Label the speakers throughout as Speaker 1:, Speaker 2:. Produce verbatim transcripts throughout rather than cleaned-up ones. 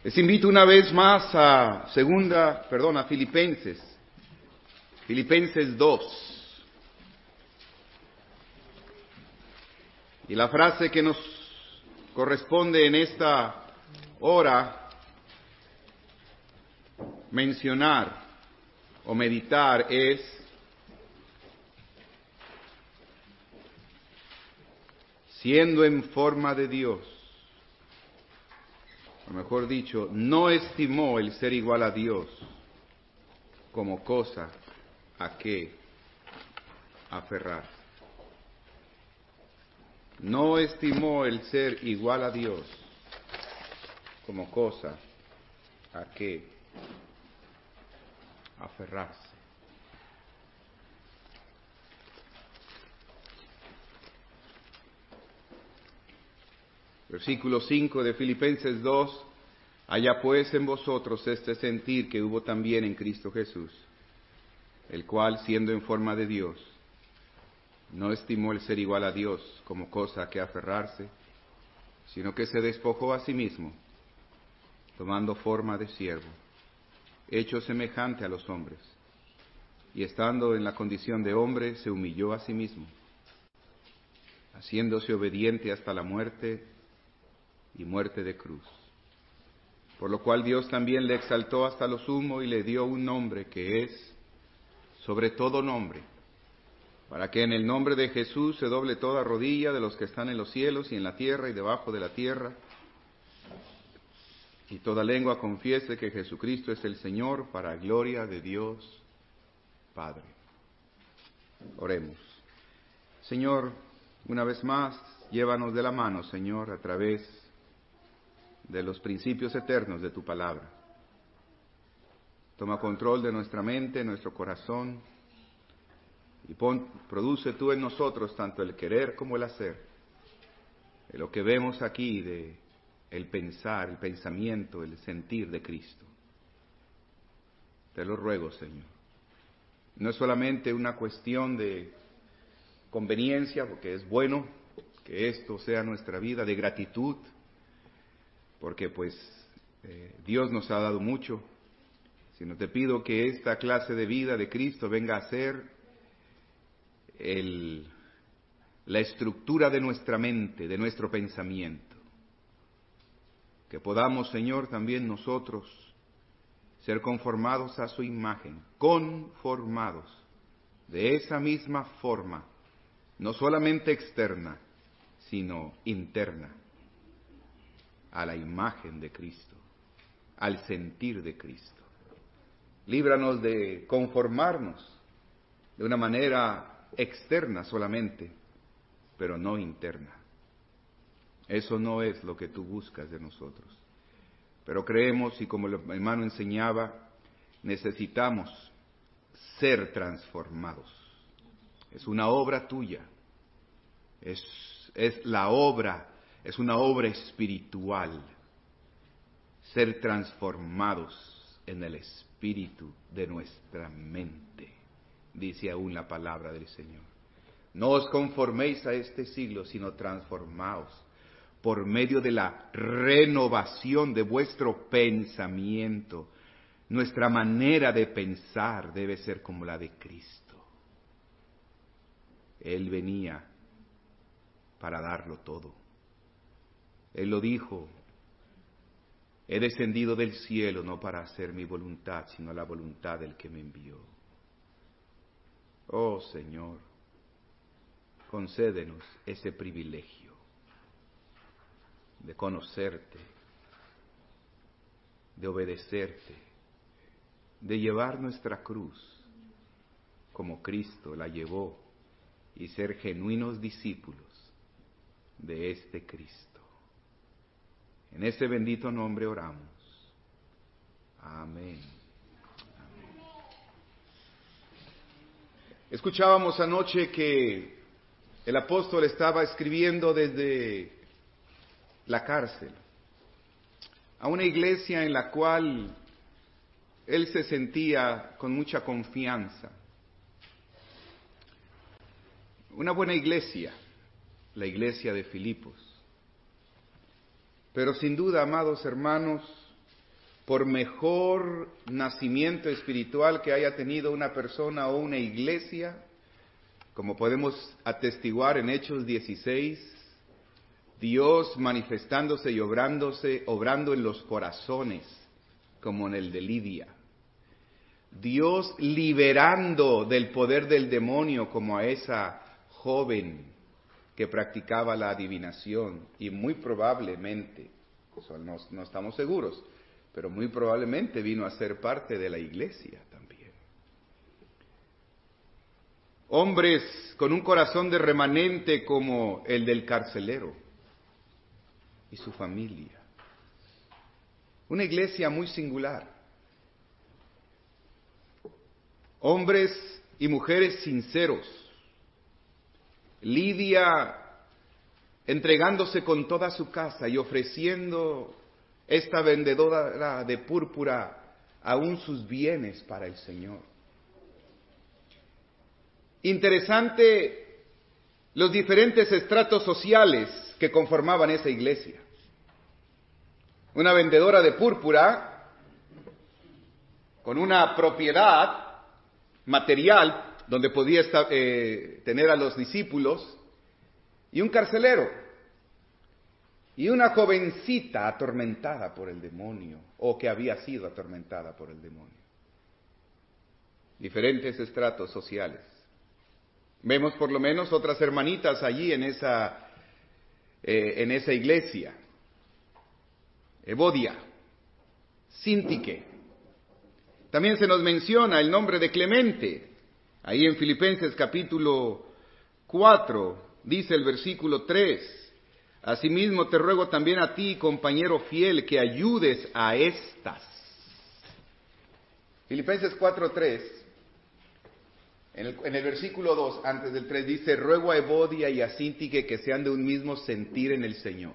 Speaker 1: Les invito una vez más a segunda, perdón, a Filipenses, Filipenses dos. Y la frase que nos corresponde en esta hora mencionar o meditar es: siendo en forma de Dios, o mejor dicho, no estimó el ser igual a Dios como cosa a que aferrar. No estimó el ser igual a Dios como cosa a que aferrarse. Versículo cinco de Filipenses dos: haya pues en vosotros este sentir que hubo también en Cristo Jesús, el cual, siendo en forma de Dios, no estimó el ser igual a Dios como cosa a que aferrarse, sino que se despojó a sí mismo, tomando forma de siervo, hecho semejante a los hombres, y estando en la condición de hombre, se humilló a sí mismo, haciéndose obediente hasta la muerte y muerte de cruz. Por lo cual Dios también le exaltó hasta lo sumo y le dio un nombre que es sobre todo nombre, para que en el nombre de Jesús se doble toda rodilla de los que están en los cielos y en la tierra y debajo de la tierra, y toda lengua confiese que Jesucristo es el Señor, para gloria de Dios Padre. Oremos. Señor, una vez más, llévanos de la mano, Señor, a través de los principios eternos de tu palabra. Toma control de nuestra mente, nuestro corazón, y pon, produce tú en nosotros tanto el querer como el hacer, de lo que vemos aquí, de el pensar, el pensamiento, el sentir de Cristo. Te lo ruego, Señor. No es solamente una cuestión de conveniencia, porque es bueno que esto sea nuestra vida, de gratitud, porque pues eh, Dios nos ha dado mucho, sino te pido que esta clase de vida de Cristo venga a ser el, la estructura de nuestra mente, de nuestro pensamiento. Que podamos, Señor, también nosotros ser conformados a su imagen, conformados de esa misma forma, no solamente externa, sino interna, a la imagen de Cristo, al sentir de Cristo. Líbranos de conformarnos de una manera externa solamente, pero no interna. Eso no es lo que tú buscas de nosotros. Pero creemos, y como el hermano enseñaba, necesitamos ser transformados. Es una obra tuya. Es, es la obra, es una obra espiritual. Ser transformados en el espíritu de nuestra mente, dice aún la palabra del Señor. No os conforméis a este siglo, sino transformaos por medio de la renovación de vuestro pensamiento. Nuestra manera de pensar debe ser como la de Cristo. Él venía para darlo todo. Él lo dijo: he descendido del cielo no para hacer mi voluntad, sino la voluntad del que me envió. Oh Señor, concédenos ese privilegio de conocerte, de obedecerte, de llevar nuestra cruz como Cristo la llevó y ser genuinos discípulos de este Cristo. En ese bendito nombre oramos. Amén. Amén. Escuchábamos anoche que el apóstol estaba escribiendo desde la cárcel a una iglesia en la cual él se sentía con mucha confianza. Una buena iglesia, la iglesia de Filipos. Pero sin duda, amados hermanos, por mejor nacimiento espiritual que haya tenido una persona o una iglesia, como podemos atestiguar en Hechos dieciséis, Dios manifestándose y obrándose, obrando en los corazones, como en el de Lidia. Dios liberando del poder del demonio, como a esa joven que practicaba la adivinación, y muy probablemente, eso no, no estamos seguros, pero muy probablemente vino a ser parte de la iglesia también. Hombres con un corazón de remanente como el del carcelero y su familia. Una iglesia muy singular. Hombres y mujeres sinceros. Lidia entregándose con toda su casa y ofreciendo esta vendedora de púrpura aún sus bienes para el Señor. Interesante los diferentes estratos sociales que conformaban esa iglesia. Una vendedora de púrpura con una propiedad material donde podía estar, eh, tener a los discípulos, y un carcelero, y una jovencita atormentada por el demonio, o que había sido atormentada por el demonio. Diferentes estratos sociales. Vemos por lo menos otras hermanitas allí en esa, eh, en esa iglesia. Evodia, Síntique. También se nos menciona el nombre de Clemente. Ahí en Filipenses capítulo cuatro, dice el versículo tres. Asimismo te ruego también a ti, compañero fiel, que ayudes a estas. Filipenses cuatro tres. En el, en el versículo dos, antes del tres, dice, ruego a Evodia y a Síntique que sean de un mismo sentir en el Señor.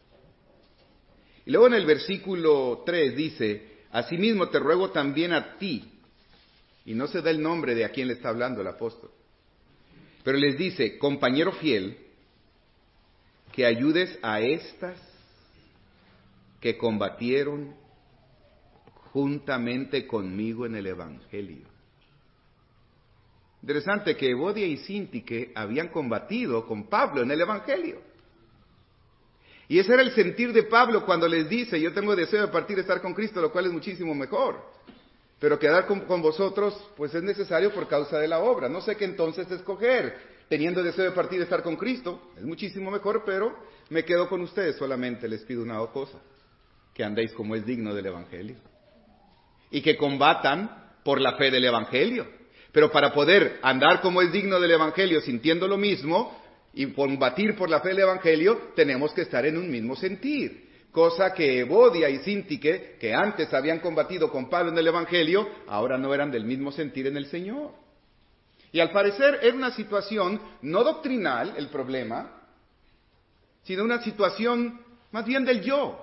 Speaker 1: Y luego en el versículo tres dice, asimismo te ruego también a ti, y no se da el nombre de a quién le está hablando el apóstol, pero les dice, compañero fiel, que ayudes a estas que combatieron juntamente conmigo en el Evangelio. Interesante que Evodia y Síntique habían combatido con Pablo en el Evangelio. Y ese era el sentir de Pablo cuando les dice, yo tengo deseo de partir y estar con Cristo, lo cual es muchísimo mejor. Pero quedar con, con vosotros, pues es necesario por causa de la obra. No sé qué entonces escoger. Teniendo deseo de partir y estar con Cristo, es muchísimo mejor, pero me quedo con ustedes. Solamente les pido una cosa, que andéis como es digno del Evangelio. Y que combatan por la fe del Evangelio. Pero para poder andar como es digno del Evangelio, sintiendo lo mismo, y combatir por la fe del Evangelio, tenemos que estar en un mismo sentir. Cosa que Evodia y Síntique, que antes habían combatido con Pablo en el Evangelio, ahora no eran del mismo sentir en el Señor. Y al parecer era una situación no doctrinal, el problema, sino una situación más bien del yo.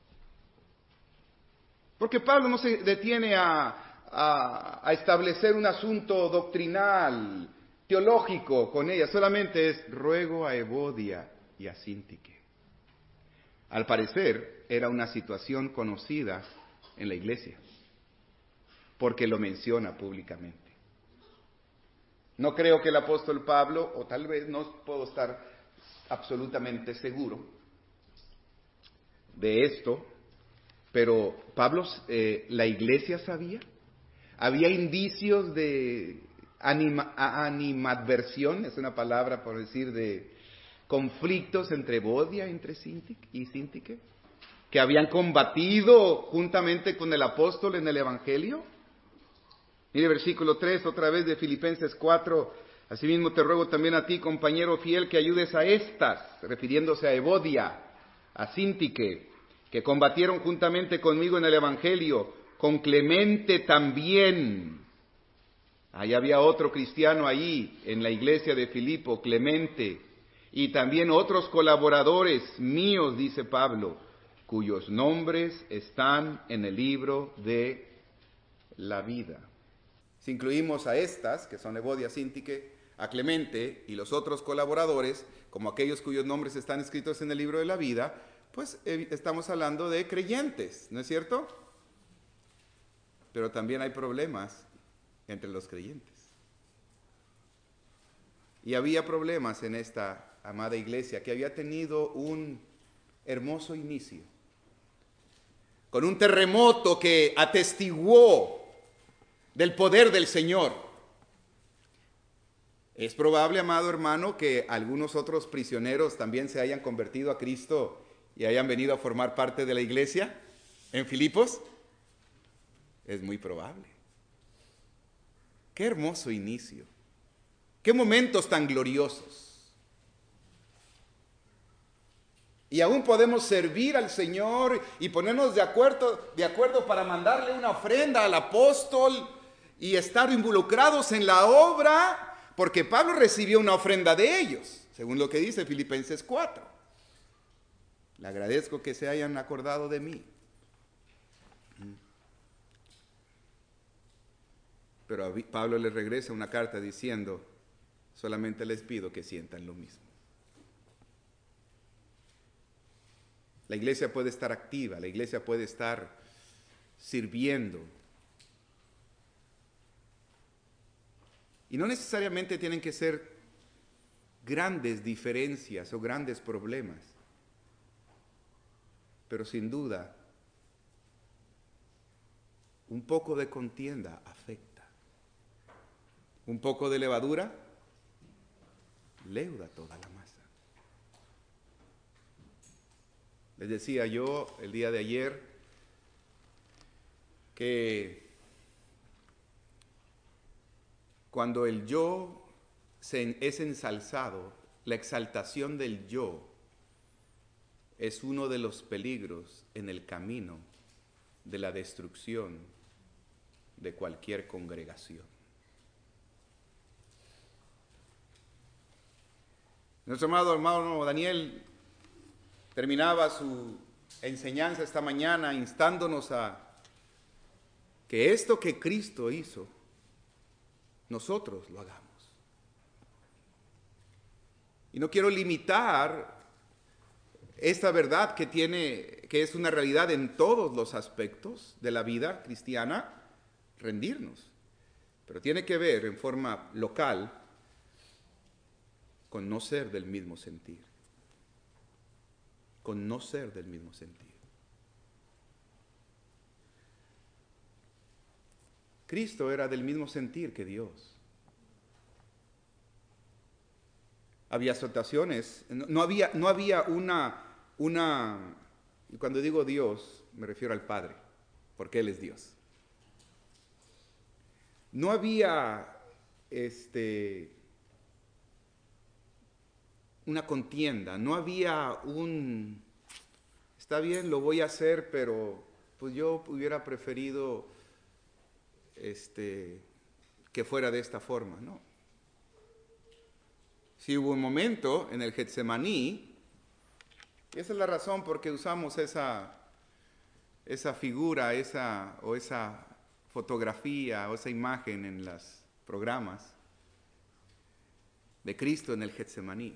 Speaker 1: Porque Pablo no se detiene a... A, a establecer un asunto doctrinal, teológico con ella, solamente es ruego a Evodia y a Síntique. Al parecer era una situación conocida en la iglesia, porque lo menciona públicamente. No creo que el apóstol Pablo, o tal vez no puedo estar absolutamente seguro de esto, pero Pablo, eh, ¿la iglesia sabía? Había indicios de anima, animadversión, es una palabra por decir de conflictos entre Evodia entre Síntique y Síntique, que habían combatido juntamente con el apóstol en el Evangelio. Mire versículo tres, otra vez de Filipenses cuatro, asimismo te ruego también a ti, compañero fiel, que ayudes a estas, refiriéndose a Evodia, a Síntique, que combatieron juntamente conmigo en el Evangelio, con Clemente también. Ahí había otro cristiano ahí en la iglesia de Filipo, Clemente, y también otros colaboradores míos, dice Pablo, cuyos nombres están en el libro de la vida. Si incluimos a estas, que son Evodia, Síntique, a Clemente y los otros colaboradores, como aquellos cuyos nombres están escritos en el libro de la vida, pues eh, estamos hablando de creyentes, ¿no es cierto? pero también hay problemas entre los creyentes. Y había problemas en esta amada iglesia que había tenido un hermoso inicio, con un terremoto que atestiguó del poder del Señor. Es probable, amado hermano, que algunos otros prisioneros también se hayan convertido a Cristo y hayan venido a formar parte de la iglesia en Filipos. Es muy probable. Qué hermoso inicio. Qué momentos tan gloriosos. Y aún podemos servir al Señor y ponernos de acuerdo, de acuerdo para mandarle una ofrenda al apóstol y estar involucrados en la obra, porque Pablo recibió una ofrenda de ellos, según lo que dice Filipenses cuatro. Le agradezco que se hayan acordado de mí. Pero a Pablo le regresa una carta diciendo, solamente les pido que sientan lo mismo. La iglesia puede estar activa, la iglesia puede estar sirviendo. Y no necesariamente tienen que ser grandes diferencias o grandes problemas, pero sin duda, un poco de contienda afecta. Un poco de levadura leuda toda la masa. Les decía yo el día de ayer que cuando el yo se, es ensalzado, la exaltación del yo es uno de los peligros en el camino de la destrucción de cualquier congregación. Nuestro amado hermano Daniel terminaba su enseñanza esta mañana instándonos a que esto que Cristo hizo, nosotros lo hagamos. Y no quiero limitar esta verdad que tiene, que es una realidad en todos los aspectos de la vida cristiana, rendirnos. Pero tiene que ver en forma local con no ser del mismo sentir. Con no ser del mismo sentir. Cristo era del mismo sentir que Dios. Había situaciones, no, no había, no había una, una, y cuando digo Dios me refiero al Padre, porque Él es Dios. No había este, una contienda, no había un, está bien, lo voy a hacer, pero pues yo hubiera preferido este, que fuera de esta forma, ¿no? Sí hubo un momento en el Getsemaní, y esa es la razón por qué usamos esa, esa figura, esa, o esa fotografía, o esa imagen en los programas de Cristo en el Getsemaní.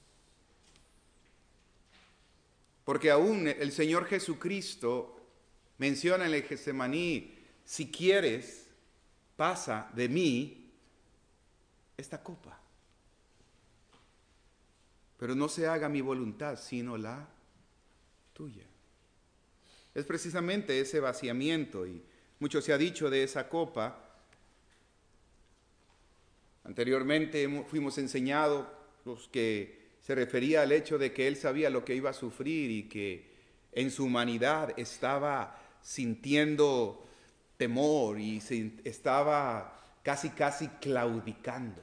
Speaker 1: Porque aún el Señor Jesucristo menciona en el Getsemaní, si quieres, pasa de mí esta copa. Pero no se haga mi voluntad, sino la tuya. Es precisamente ese vaciamiento, y mucho se ha dicho de esa copa. Anteriormente fuimos enseñados los que se refería al hecho de que él sabía lo que iba a sufrir y que en su humanidad estaba sintiendo temor y estaba casi casi claudicando.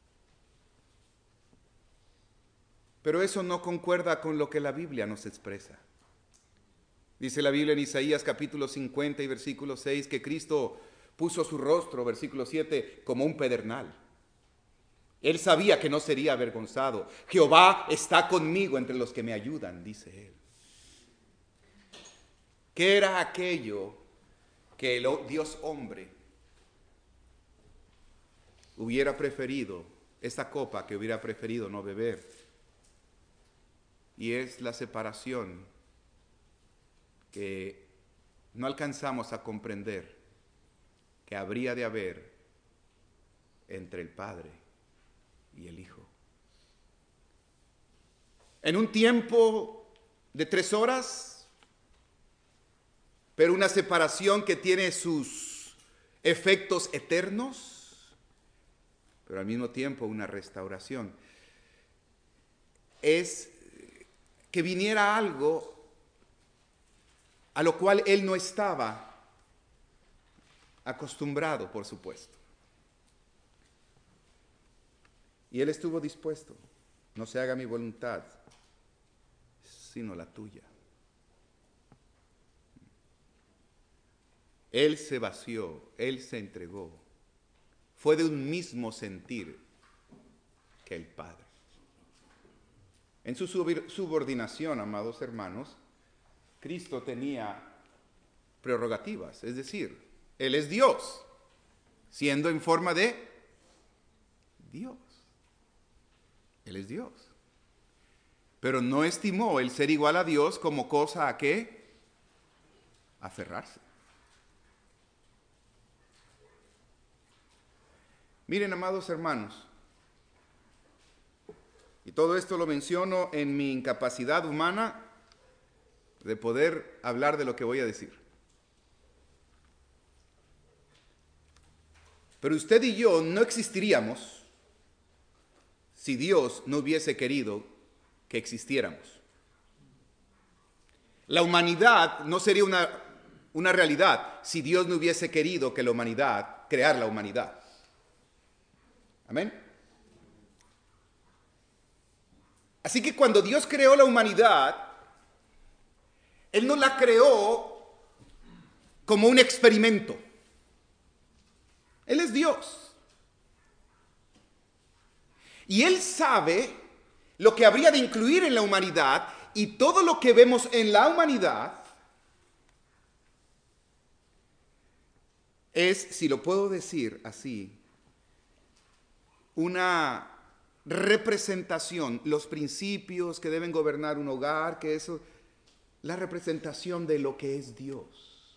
Speaker 1: Pero eso no concuerda con lo que la Biblia nos expresa. Dice la Biblia en Isaías capítulo cincuenta y versículo seis que Cristo puso su rostro, versículo siete, como un pedernal. Él sabía que no sería avergonzado. Jehová está conmigo entre los que me ayudan, dice él. ¿Qué era aquello que el Dios hombre hubiera preferido, esta copa que hubiera preferido no beber? Y es la separación que no alcanzamos a comprender que habría de haber entre el Padre y el Hijo. En un tiempo de tres horas, pero una separación que tiene sus efectos eternos, pero al mismo tiempo una restauración. Es que viniera algo a lo cual él no estaba acostumbrado, por supuesto. Y él estuvo dispuesto. No se haga mi voluntad, sino la tuya. Él se vació, él se entregó. Fue de un mismo sentir que el Padre. En su subordinación, amados hermanos, Cristo tenía prerrogativas, es decir, Él es Dios, siendo en forma de Dios. Él es Dios. Pero no estimó el ser igual a Dios como cosa a qué aferrarse. Miren, amados hermanos, y todo esto lo menciono en mi incapacidad humana de poder hablar de lo que voy a decir. Pero usted y yo no existiríamos si Dios no hubiese querido que existiéramos. La humanidad no sería una, una realidad si Dios no hubiese querido que la humanidad, crear la humanidad. Amén. Así que cuando Dios creó la humanidad, Él no la creó como un experimento. Él es Dios. Y Él sabe lo que habría de incluir en la humanidad, y todo lo que vemos en la humanidad es, si lo puedo decir así, una representación, los principios que deben gobernar un hogar, que eso, la representación de lo que es Dios.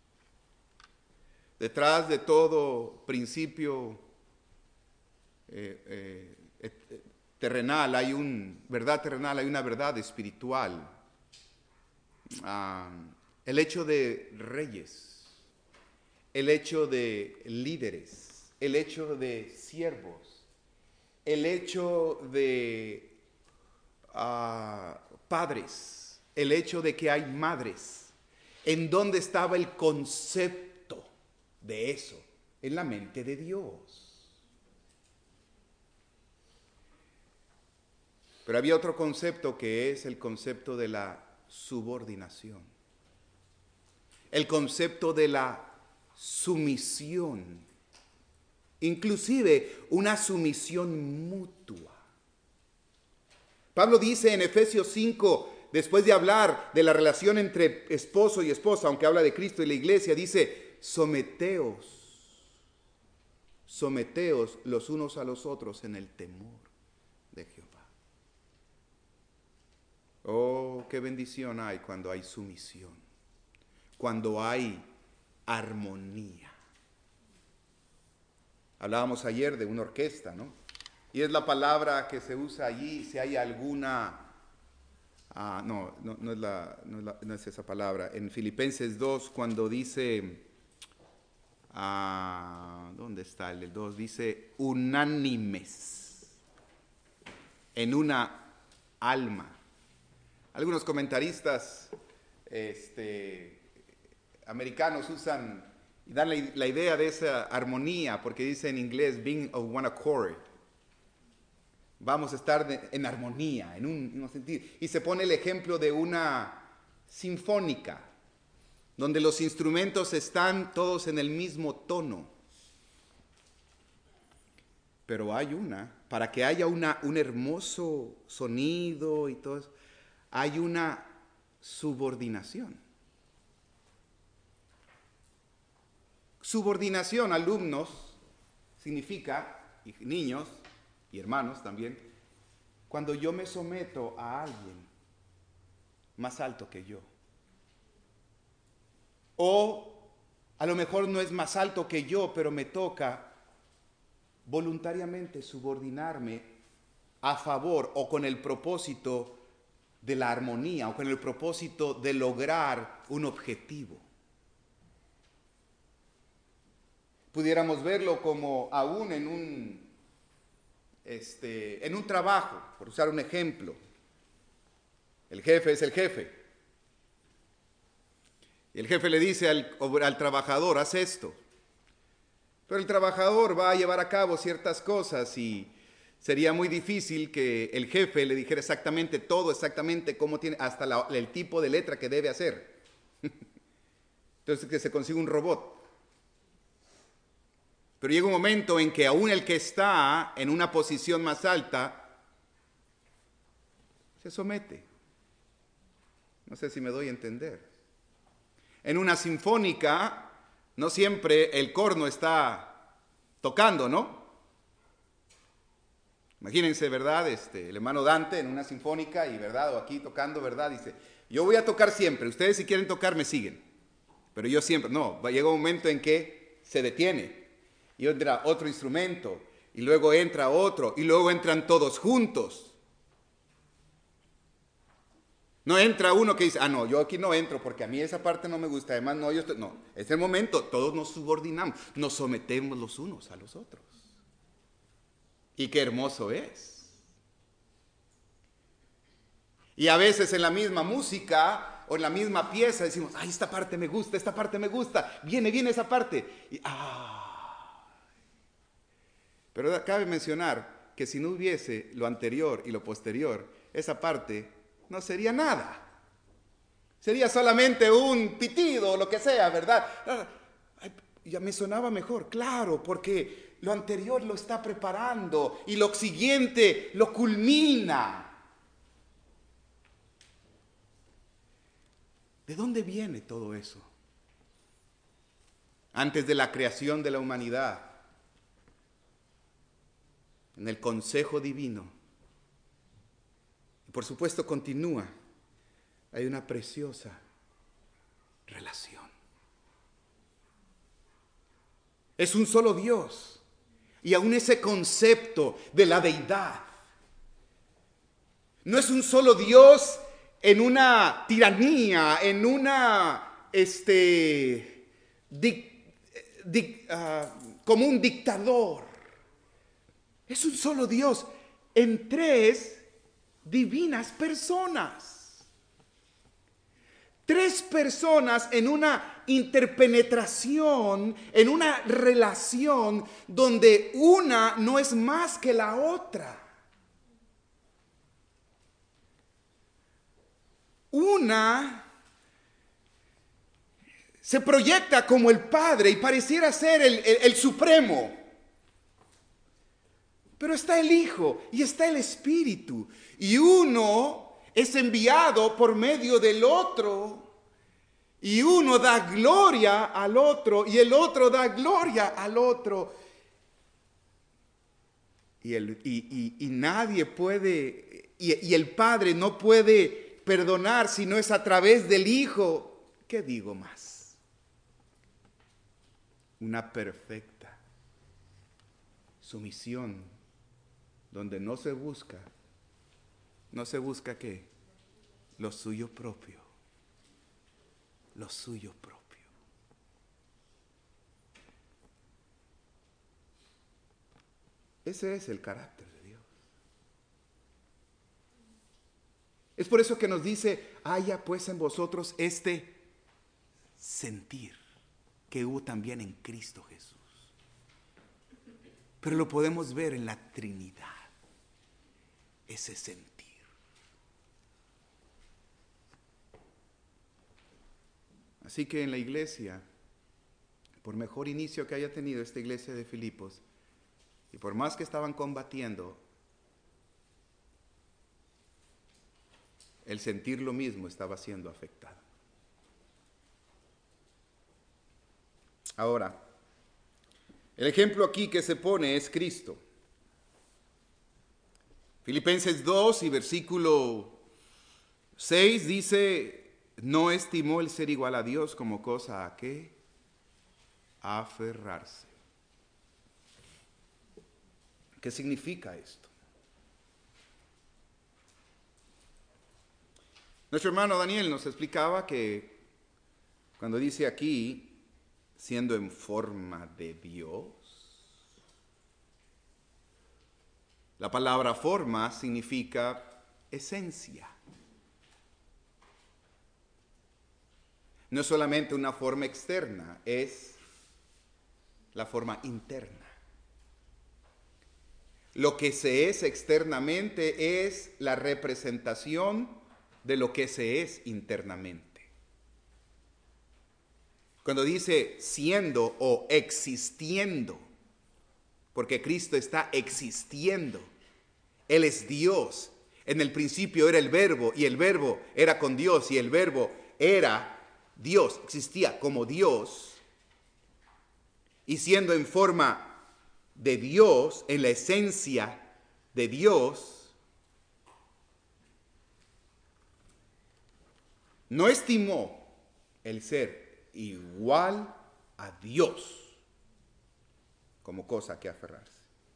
Speaker 1: Detrás de todo principio eh, eh, eh, terrenal hay un verdad terrenal, hay una verdad espiritual. Ah, el hecho de reyes, el hecho de líderes, el hecho de siervos, el hecho de uh, padres, el hecho de que hay madres. ¿En dónde estaba el concepto de eso? En la mente de Dios. Pero había otro concepto que es el concepto de la subordinación. El concepto de la sumisión. Inclusive una sumisión mutua. Pablo dice en Efesios cinco, después de hablar de la relación entre esposo y esposa, aunque habla de Cristo y la iglesia, dice, someteos, someteos los unos a los otros en el temor de Jehová. Oh, qué bendición hay cuando hay sumisión, cuando hay armonía. Hablábamos ayer de una orquesta, ¿no? Y es la palabra que se usa allí, si hay alguna... Ah, no, no, no, es la, no, es la, no es esa palabra. En Filipenses dos, cuando dice... Ah, ¿dónde está el dos? Dice unánimes, en una alma. Algunos comentaristas este, americanos usan... y dan la, la idea de esa armonía, porque dice en inglés, being of one accord. Vamos a estar de, en armonía, en un, en un sentido. Y se pone el ejemplo de una sinfónica, donde los instrumentos están todos en el mismo tono. Pero hay una, para que haya una, un hermoso sonido y todo eso, hay una subordinación. Subordinación, alumnos, significa, y niños y hermanos también, cuando yo me someto a alguien más alto que yo, o A lo mejor no es más alto que yo, pero me toca voluntariamente subordinarme a favor o con el propósito de la armonía o con el propósito de lograr un objetivo. Pudiéramos verlo como aún en un, este, en un trabajo, por usar un ejemplo. El jefe es el jefe. Y el jefe le dice al, al trabajador, haz esto. Pero el trabajador va a llevar a cabo ciertas cosas y sería muy difícil que el jefe le dijera exactamente todo, exactamente cómo tiene, hasta la, el tipo de letra que debe hacer. Entonces que se consigue un robot. Pero llega un momento en que aún el que está en una posición más alta se somete. No sé si me doy a entender. En una sinfónica, no siempre el corno está tocando, ¿no? Imagínense, ¿verdad? Este, el hermano Dante en una sinfónica y, ¿verdad? O aquí tocando, ¿verdad? Dice, yo voy a tocar siempre, ustedes si quieren tocar me siguen. Pero yo siempre, no, llega un momento en que se detiene y entra otro instrumento y luego entra otro y luego entran todos juntos. No entra uno que dice, ah, no, yo aquí no entro porque a mí esa parte no me gusta, además no, yo estoy... No, es el momento, todos nos subordinamos, nos sometemos los unos a los otros. Y qué hermoso es. Y a veces en la misma música o en la misma pieza decimos, ay, esta parte me gusta, esta parte me gusta, viene, viene esa parte. Y, ah. Pero cabe mencionar que si no hubiese lo anterior y lo posterior, esa parte no sería nada. Sería solamente un pitido o lo que sea, ¿verdad? Ay, ya me sonaba mejor, claro, porque lo anterior lo está preparando y lo siguiente lo culmina. ¿De dónde viene todo eso? Antes de la creación de la humanidad, en el consejo divino, por supuesto continúa, hay una preciosa relación. Es un solo Dios y aún ese concepto de la deidad no es un solo Dios en una tiranía, en una, este, dic, dic, uh, como un dictador. Es un solo Dios en tres divinas personas. Tres personas en una interpenetración, en una relación donde una no es más que la otra. Una se proyecta como el Padre y pareciera ser el, el, el Supremo. Pero está el Hijo y está el Espíritu. Y uno es enviado por medio del otro. Y uno da gloria al otro y el otro da gloria al otro. Y, el, y, y, y nadie puede, y, y el Padre no puede perdonar si no es a través del Hijo. ¿Qué digo más? Una perfecta sumisión donde no se busca, no se busca ¿qué? Lo suyo propio, lo suyo propio. Ese es el carácter de Dios. Es por eso que nos dice, haya pues en vosotros este sentir que hubo también en Cristo Jesús. Pero lo podemos ver en la Trinidad. Ese sentir. Así que en la iglesia, por mejor inicio que haya tenido esta iglesia de Filipos, y por más que estaban combatiendo, el sentir lo mismo estaba siendo afectado. Ahora, el ejemplo aquí que se pone es Cristo. Filipenses dos y versículo seis dice, no estimó el ser igual a Dios como cosa a qué aferrarse. ¿Qué significa esto? Nuestro hermano Daniel nos explicaba que cuando dice aquí, siendo en forma de Dios, la palabra forma significa esencia. No es solamente una forma externa, es la forma interna. Lo que se es externamente es la representación de lo que se es internamente. Cuando dice siendo o existiendo, porque Cristo está existiendo, Él es Dios. En el principio era el Verbo y el Verbo era con Dios y el Verbo era Dios, existía como Dios. Y siendo en forma de Dios, en la esencia de Dios, no estimó el ser igual a Dios como cosa que aferrarse.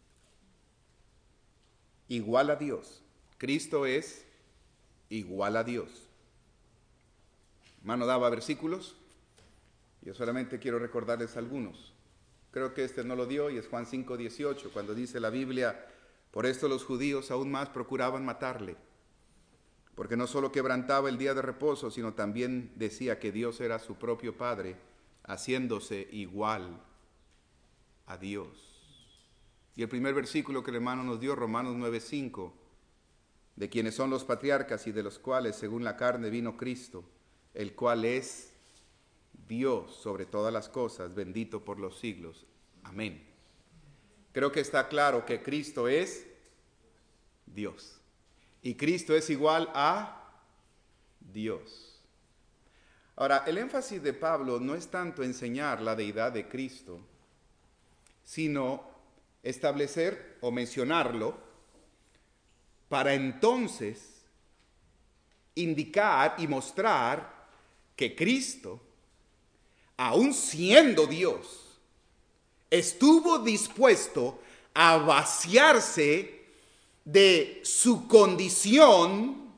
Speaker 1: Igual a Dios. Cristo es igual a Dios. Hermano daba versículos. Yo solamente quiero recordarles algunos. Creo que este no lo dio y es Juan cinco dieciocho, cuando dice la Biblia, por esto los judíos aún más procuraban matarle, porque no solo quebrantaba el día de reposo, sino también decía que Dios era su propio Padre, haciéndose igual a Dios. Y el primer versículo que el hermano nos dio, Romanos nueve cinco, de quienes son los patriarcas y de los cuales según la carne vino Cristo, el cual es Dios sobre todas las cosas, bendito por los siglos. Amén. Creo que está claro que Cristo es Dios. Y Cristo es igual a Dios. Ahora, el énfasis de Pablo no es tanto enseñar la deidad de Cristo, sino establecer o mencionarlo para entonces indicar y mostrar que Cristo, aun siendo Dios, estuvo dispuesto a vaciarse de su condición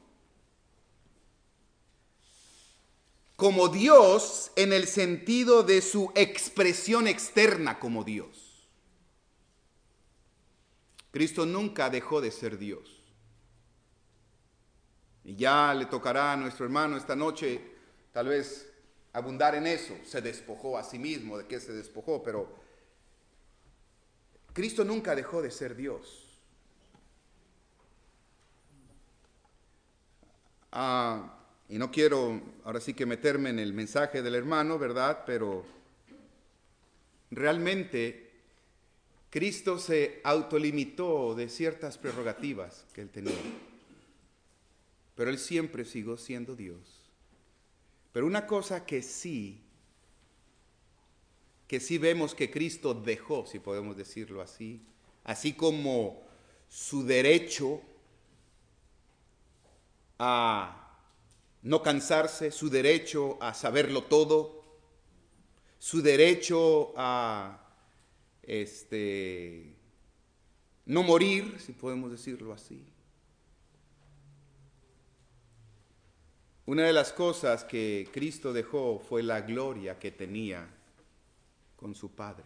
Speaker 1: como Dios en el sentido de su expresión externa como Dios. Cristo nunca dejó de ser Dios. Y ya le tocará a nuestro hermano esta noche tal vez abundar en eso. Se despojó a sí mismo, ¿de qué se despojó? Pero Cristo nunca dejó de ser Dios. Ah, y no quiero ahora sí que meterme en el mensaje del hermano, ¿verdad? Pero realmente Cristo se autolimitó de ciertas prerrogativas que él tenía. Pero él siempre siguió siendo Dios. Pero una cosa que sí, que sí vemos que Cristo dejó, si podemos decirlo así, así como su derecho a no cansarse, su derecho a saberlo todo, su derecho a este, no morir, si podemos decirlo así. Una de las cosas que Cristo dejó fue la gloria que tenía con su Padre.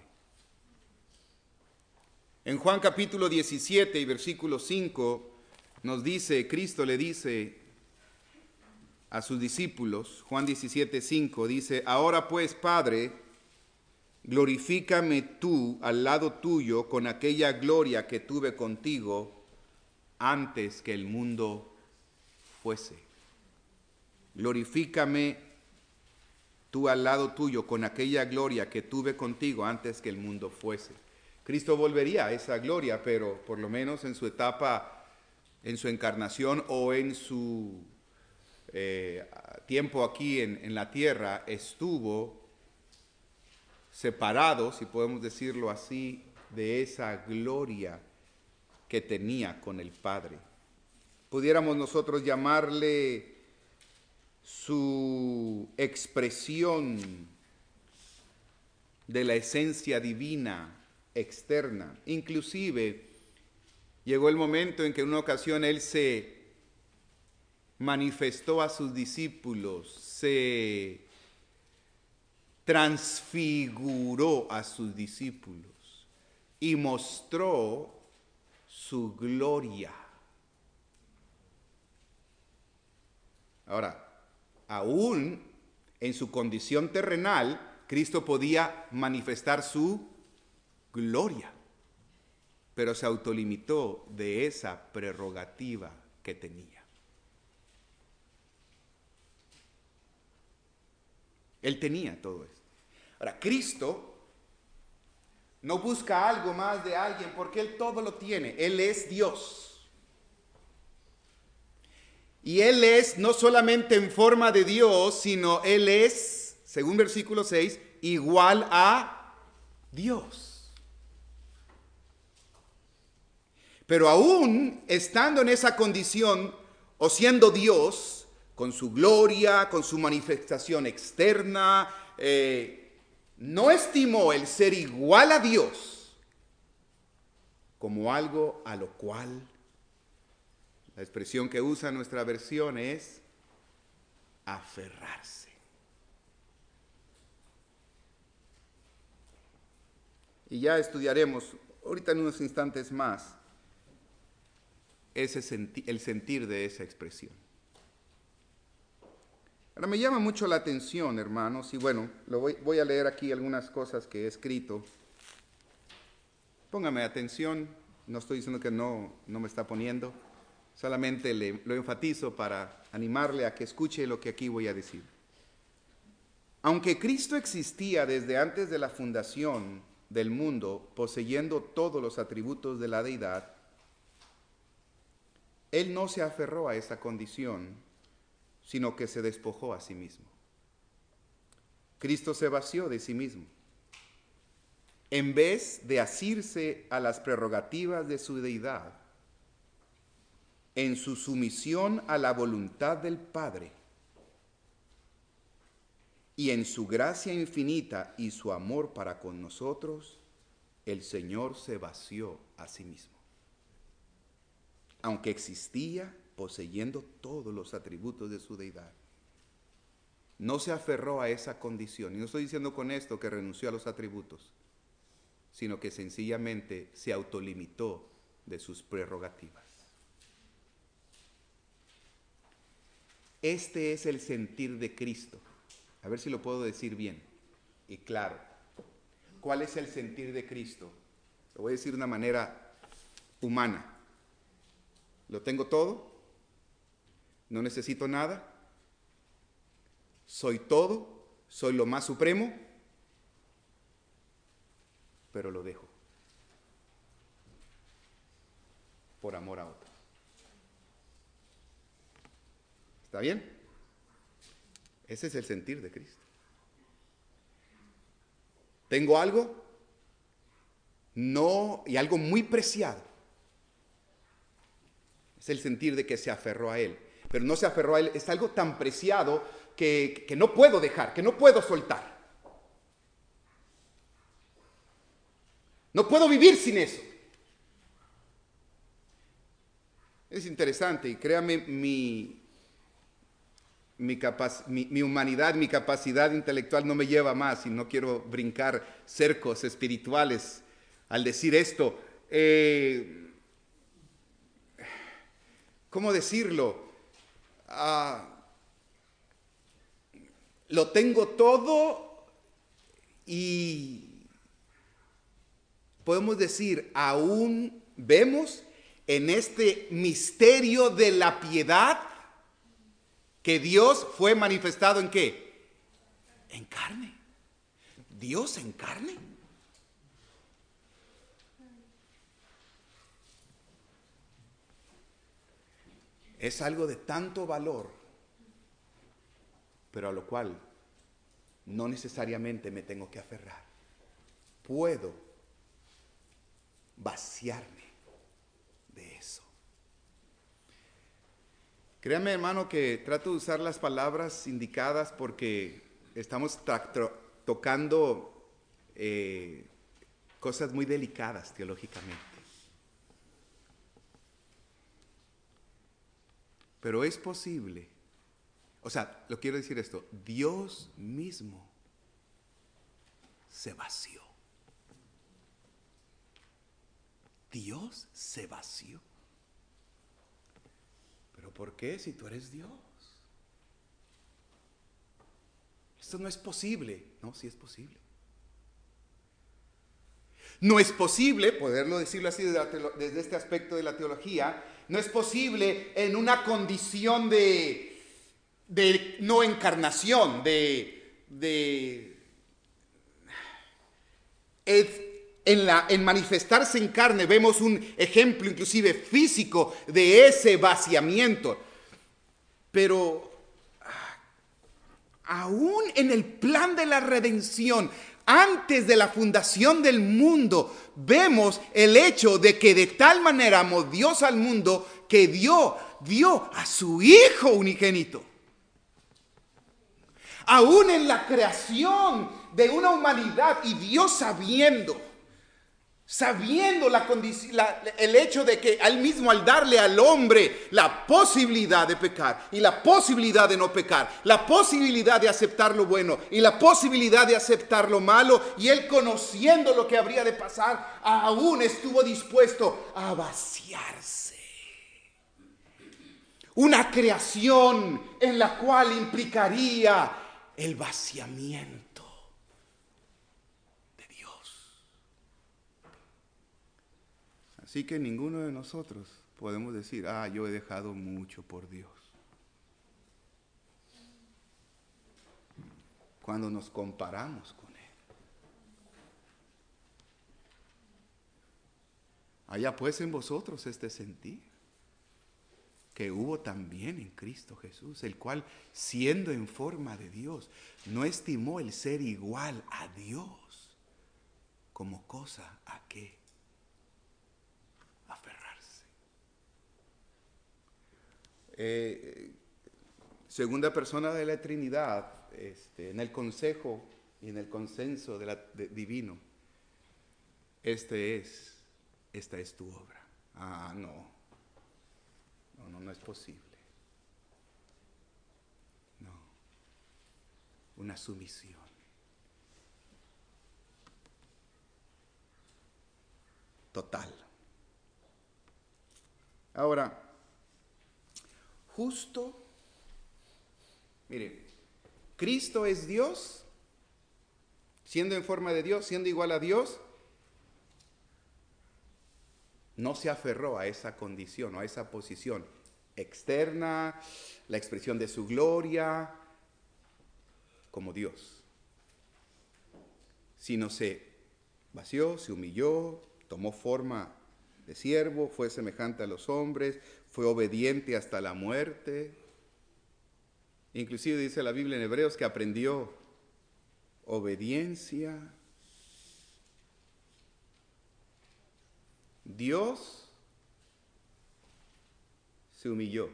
Speaker 1: En Juan capítulo diecisiete y versículo cinco nos dice, Cristo le dice a sus discípulos, Juan diecisiete cinco, dice, ahora pues, Padre, glorifícame tú al lado tuyo con aquella gloria que tuve contigo antes que el mundo fuese. Glorifícame tú al lado tuyo con aquella gloria que tuve contigo antes que el mundo fuese. Cristo volvería a esa gloria, pero por lo menos en su etapa, en su encarnación o en su eh, tiempo aquí en, en la tierra, estuvo separado, si podemos decirlo así, de esa gloria que tenía con el Padre. Pudiéramos nosotros llamarle su expresión de la esencia divina externa. Inclusive llegó el momento en que en una ocasión Él se manifestó a sus discípulos, se transfiguró a sus discípulos y mostró su gloria. Ahora, aún en su condición terrenal, Cristo podía manifestar su gloria, pero se autolimitó de esa prerrogativa que tenía. Él tenía todo esto. Ahora, Cristo no busca algo más de alguien porque Él todo lo tiene. Él es Dios. Y Él es no solamente en forma de Dios, sino Él es, según versículo seis, igual a Dios. Pero aún estando en esa condición o siendo Dios, con su gloria, con su manifestación externa, eh, no estimó el ser igual a Dios como algo a lo cual, la expresión que usa nuestra versión es aferrarse. Y ya estudiaremos ahorita en unos instantes más ese senti- el sentir de esa expresión. Ahora me llama mucho la atención, hermanos, y bueno, lo voy, voy a leer aquí algunas cosas que he escrito. Póngame atención, no estoy diciendo que no, no me está poniendo, solamente le, lo enfatizo para animarle a que escuche lo que aquí voy a decir. Aunque Cristo existía desde antes de la fundación del mundo, poseyendo todos los atributos de la deidad, Él no se aferró a esa condición, sino que se despojó a sí mismo. Cristo se vació de sí mismo. En vez de asirse a las prerrogativas de su deidad, en su sumisión a la voluntad del Padre y en su gracia infinita y su amor para con nosotros, el Señor se vació a sí mismo. Aunque existía poseyendo todos los atributos de su deidad, no se aferró a esa condición. Y no estoy diciendo con esto que renunció a los atributos, sino que sencillamente se autolimitó de sus prerrogativas. Este es el sentir de Cristo. A ver si lo puedo decir bien y claro. ¿Cuál es el sentir de Cristo? Lo voy a decir de una manera humana. Lo tengo todo, no necesito nada, soy todo, soy lo más supremo, pero lo dejo por amor a otros. ¿Está bien? Ese es el sentir de Cristo. Tengo algo, no, y algo muy preciado. Es el sentir de que se aferró a Él. Pero no se aferró a Él, es algo tan preciado que, que no puedo dejar, que no puedo soltar. No puedo vivir sin eso. Es interesante y créame, mi, mi, capac, mi, mi humanidad, mi capacidad intelectual no me lleva más y no quiero brincar cercos espirituales al decir esto. Eh, ¿Cómo decirlo? Uh, lo tengo todo y podemos decir, aún vemos en este misterio de la piedad que Dios fue manifestado ¿en qué? En carne. Dios en carne. Es algo de tanto valor, pero a lo cual no necesariamente me tengo que aferrar. Puedo vaciarme de eso. Créame, hermano, que trato de usar las palabras indicadas porque estamos tocando eh, cosas muy delicadas teológicamente. Pero es posible, o sea, lo quiero decir esto, Dios mismo se vació. Dios se vació. ¿Pero por qué si tú eres Dios? Esto no es posible. No, sí es posible. No es posible, poderlo decirlo así desde este aspecto de la teología, no es posible en una condición de, de no encarnación, de, de en, la, en manifestarse en carne. Vemos un ejemplo inclusive físico de ese vaciamiento. Pero aún en el plan de la redención, antes de la fundación del mundo, vemos el hecho de que de tal manera amó Dios al mundo que dio, dio a su Hijo unigénito. Aún en la creación de una humanidad, y Dios sabiendo, sabiendo la condición, la, el hecho de que Él mismo, al darle al hombre la posibilidad de pecar y la posibilidad de no pecar, la posibilidad de aceptar lo bueno y la posibilidad de aceptar lo malo, y Él, conociendo lo que habría de pasar, aún estuvo dispuesto a vaciarse. Una creación en la cual implicaría el vaciamiento de Dios. Así que ninguno de nosotros podemos decir, ah, yo he dejado mucho por Dios. Cuando nos comparamos con Él. Haya pues en vosotros este sentir que hubo también en Cristo Jesús, el cual, siendo en forma de Dios, no estimó el ser igual a Dios como cosa a que aferrarse. Eh, segunda persona de la Trinidad, este, en el consejo y en el consenso de la, de, divino, este es, esta es tu obra. Ah, no. No, no, no es posible. No. Una sumisión. Total. Ahora, justo, mire, Cristo es Dios, siendo en forma de Dios, siendo igual a Dios, no se aferró a esa condición o a esa posición externa, la expresión de su gloria como Dios, sino se vació, se humilló, tomó forma de siervo, fue semejante a los hombres, fue obediente hasta la muerte. Inclusive dice la Biblia en Hebreos que aprendió obediencia. Dios se humilló.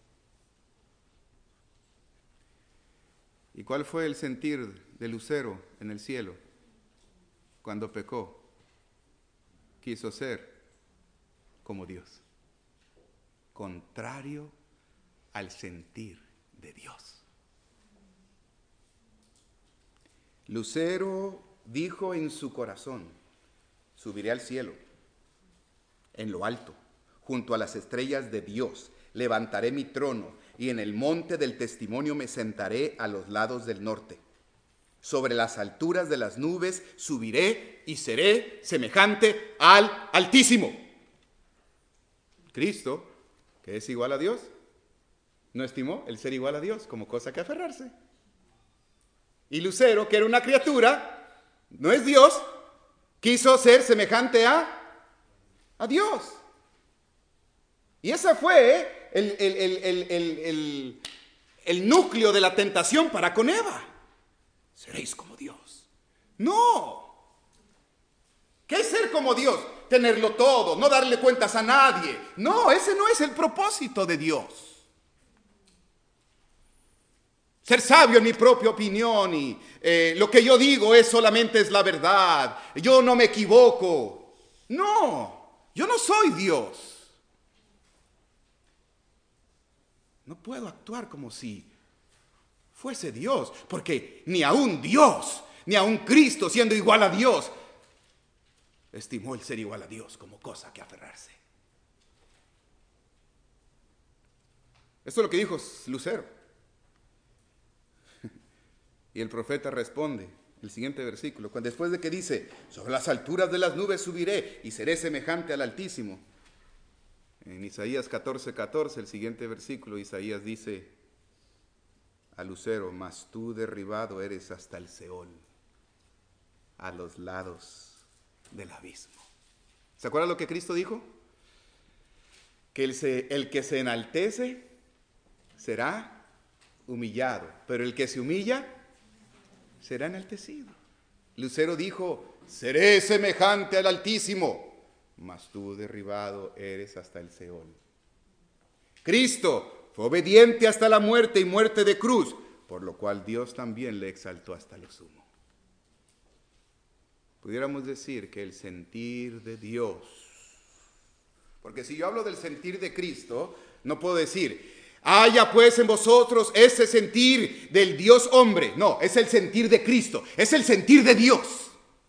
Speaker 1: ¿Y cuál fue el sentir de Lucero en el cielo cuando pecó? Quiso ser como Dios, contrario al sentir de Dios. Lucero dijo en su corazón, subiré al cielo, en lo alto, junto a las estrellas de Dios, levantaré mi trono, y en el monte del testimonio me sentaré a los lados del norte. Sobre las alturas de las nubes subiré y seré semejante al Altísimo. Cristo, que es igual a Dios, no estimó el ser igual a Dios como cosa que aferrarse. Y Lucero, que era una criatura, no es Dios, quiso ser semejante a a Dios. Y ese fue el, el, el, el, el, el, el núcleo de la tentación para con Eva. Seréis como Dios. No. ¿Qué es ser como Dios? Tenerlo todo, no darle cuentas a nadie. No, ese no es el propósito de Dios. ser sabio en mi propia opinión y eh, lo que yo digo es solamente es la verdad. Yo no me equivoco. No, yo no soy Dios. No puedo actuar como si fuese Dios, porque ni aun Dios, ni aun Cristo siendo igual a Dios, estimó el ser igual a Dios como cosa que aferrarse. Esto es lo que dijo Lucero. Y el profeta responde, el siguiente versículo, cuando después de que dice, sobre las alturas de las nubes subiré y seré semejante al Altísimo. En Isaías catorce, catorce, el siguiente versículo, Isaías dice a Lucero, mas tú derribado eres hasta el Seol, a los lados del abismo. ¿Se acuerdan lo que Cristo dijo? Que el, se, el que se enaltece será humillado, pero el que se humilla será enaltecido. Lucero dijo, seré semejante al Altísimo, mas tú derribado eres hasta el Seol. Cristo fue obediente hasta la muerte y muerte de cruz, por lo cual Dios también le exaltó hasta lo sumo. Pudiéramos decir que el sentir de Dios, porque si yo hablo del sentir de Cristo, no puedo decir, haya pues en vosotros ese sentir del Dios hombre. No, es el sentir de Cristo, es el sentir de Dios.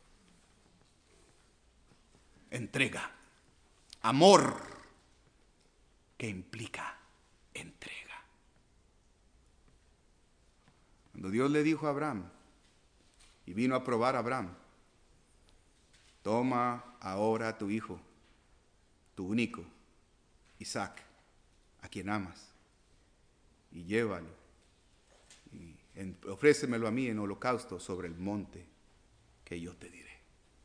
Speaker 1: Entrega, amor, que implica entrega. Cuando Dios le dijo a Abraham, y vino a probar a Abraham, toma ahora a tu hijo, tu único, Isaac, a quien amas, y llévalo, y en, ofrécemelo a mí en holocausto sobre el monte que yo te diré.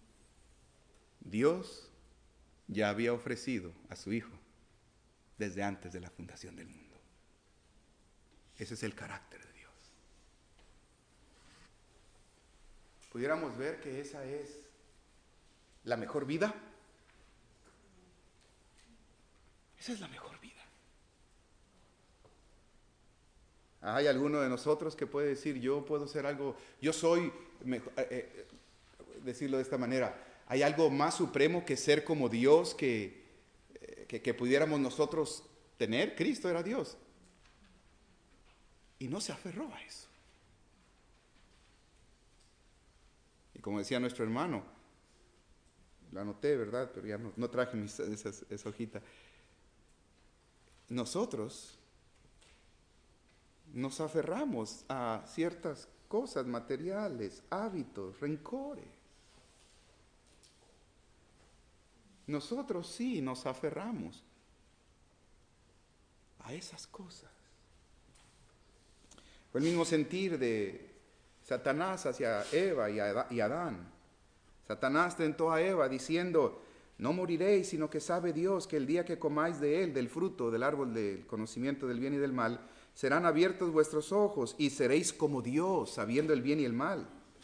Speaker 1: Dios ya había ofrecido a su hijo desde antes de la fundación del mundo. Ese es el carácter de Dios. ¿Pudiéramos ver que esa es la mejor vida? Esa es la mejor vida. Hay alguno de nosotros que puede decir, yo puedo ser algo, yo soy, mejor, eh, eh, decirlo de esta manera, hay algo más supremo que ser como Dios que, eh, que, que pudiéramos nosotros tener. Cristo era Dios. Y no se aferró a eso. Y como decía nuestro hermano, lo anoté, ¿verdad? Pero ya no, no traje mis, esas, esa hojita. Nosotros nos aferramos a ciertas cosas materiales, hábitos, rencores. Nosotros sí nos aferramos a esas cosas. Fue el mismo sentir de Satanás hacia Eva y Adán. Satanás tentó a Eva diciendo, no moriréis, sino que sabe Dios que el día que comáis de él, del fruto del árbol del conocimiento del bien y del mal, serán abiertos vuestros ojos y seréis como Dios, sabiendo el bien y el mal.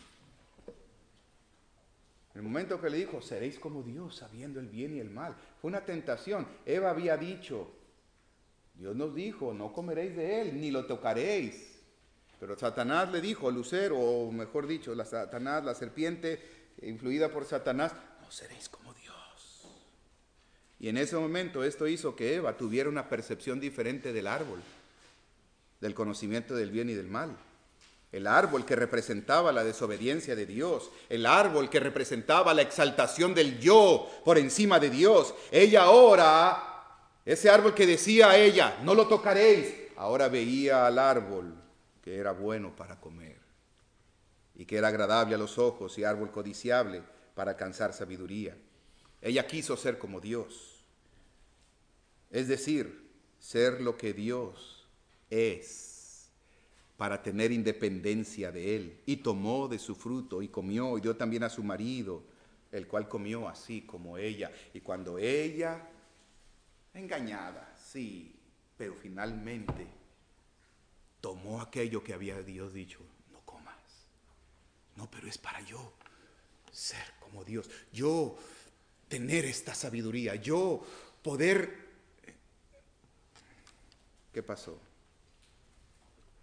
Speaker 1: En el momento que le dijo, seréis como Dios, sabiendo el bien y el mal, fue una tentación. Eva había dicho, Dios nos dijo, no comeréis de él, ni lo tocaréis. Pero Satanás le dijo, Lucero, o mejor dicho, la Satanás, la serpiente, influida por Satanás, no seréis como Dios. Y en ese momento esto hizo que Eva tuviera una percepción diferente del árbol, del conocimiento del bien y del mal. El árbol que representaba la desobediencia de Dios, el árbol que representaba la exaltación del yo por encima de Dios. Ella ahora, ese árbol que decía a ella, no lo tocaréis, ahora veía al árbol que era bueno para comer y que era agradable a los ojos y árbol codiciable para alcanzar sabiduría. Ella quiso ser como Dios, es decir, ser lo que Dios es, para tener independencia de él, y tomó de su fruto y comió, y dio también a su marido, el cual comió así como ella. Y cuando ella, engañada, sí, pero finalmente tomó aquello que había Dios dicho, no comas. No, pero es para yo ser como Dios, yo tener esta sabiduría, yo poder. ¿Qué pasó?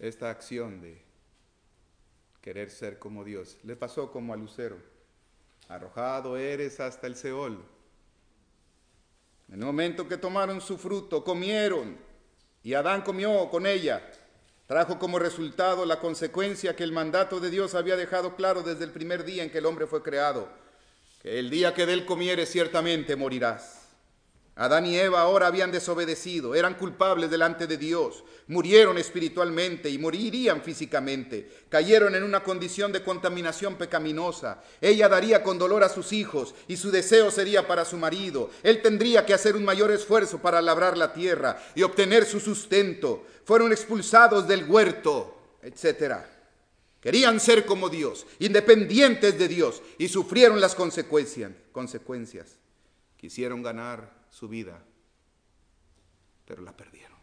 Speaker 1: esta acción de querer ser como Dios. Le pasó como a Lucero. Arrojado eres hasta el Seol. En el momento que tomaron su fruto, comieron, y Adán comió con ella. Trajo como resultado la consecuencia que el mandato de Dios había dejado claro desde el primer día en que el hombre fue creado, que el día que de él comieres ciertamente morirás. Adán y Eva ahora habían desobedecido, eran culpables delante de Dios, murieron espiritualmente y morirían físicamente, cayeron en una condición de contaminación pecaminosa. Ella daría con dolor a sus hijos y su deseo sería para su marido. Él tendría que hacer un mayor esfuerzo para labrar la tierra y obtener su sustento. Fueron expulsados del huerto, etcétera. Querían ser como Dios, independientes de Dios, y sufrieron las consecuencias. consecuencias. Quisieron ganar su vida, pero la perdieron.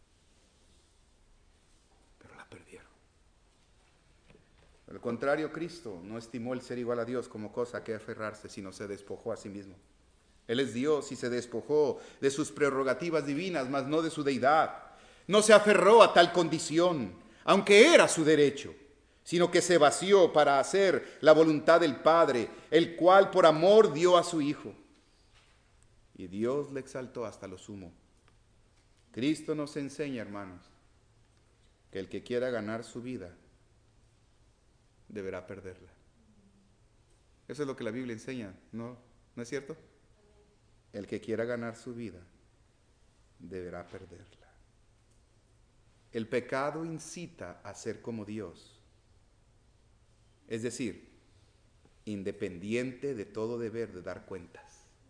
Speaker 1: Pero la perdieron. Por el contrario, Cristo no estimó el ser igual a Dios como cosa que aferrarse, sino se despojó a sí mismo. Él es Dios y se despojó de sus prerrogativas divinas, mas no de su deidad. No se aferró a tal condición, aunque era su derecho, sino que se vació para hacer la voluntad del Padre, el cual por amor dio a su Hijo. Y Dios le exaltó hasta lo sumo. Cristo nos enseña, hermanos, que el que quiera ganar su vida deberá perderla. Eso es lo que la Biblia enseña, ¿no? ¿No es cierto? El que quiera ganar su vida deberá perderla. El pecado incita a ser como Dios, es decir, independiente de todo deber de dar cuentas.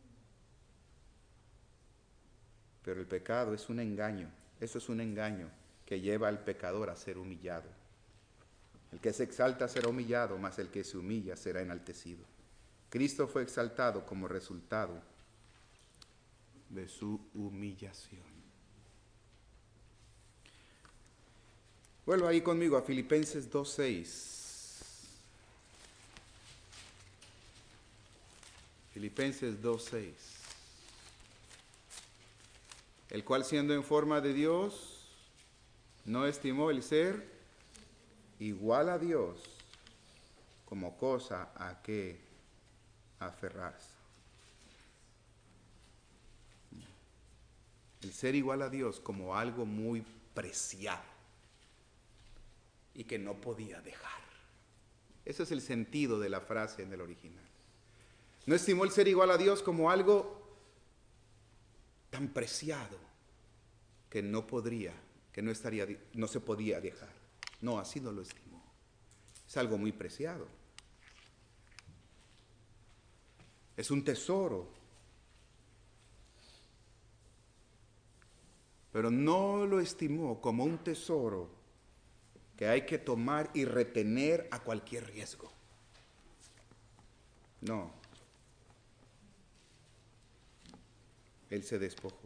Speaker 1: Pero el pecado es un engaño, eso es un engaño que lleva al pecador a ser humillado. El que se exalta será humillado, mas el que se humilla será enaltecido. Cristo fue exaltado como resultado de su humillación. Vuelvo ahí conmigo a Filipenses dos seis. Filipenses dos seis. El cual siendo en forma de Dios, no estimó el ser igual a Dios como cosa a que aferrarse. El ser igual a Dios como algo muy preciado y que no podía dejar. Ese es el sentido de la frase en el original. No estimó el ser igual a Dios como algo tan preciado que no podría, que no estaría, no se podía dejar. No, así no lo estimó. Es algo muy preciado. Es un tesoro. Pero no lo estimó como un tesoro que hay que tomar y retener a cualquier riesgo. No. Él se despojó.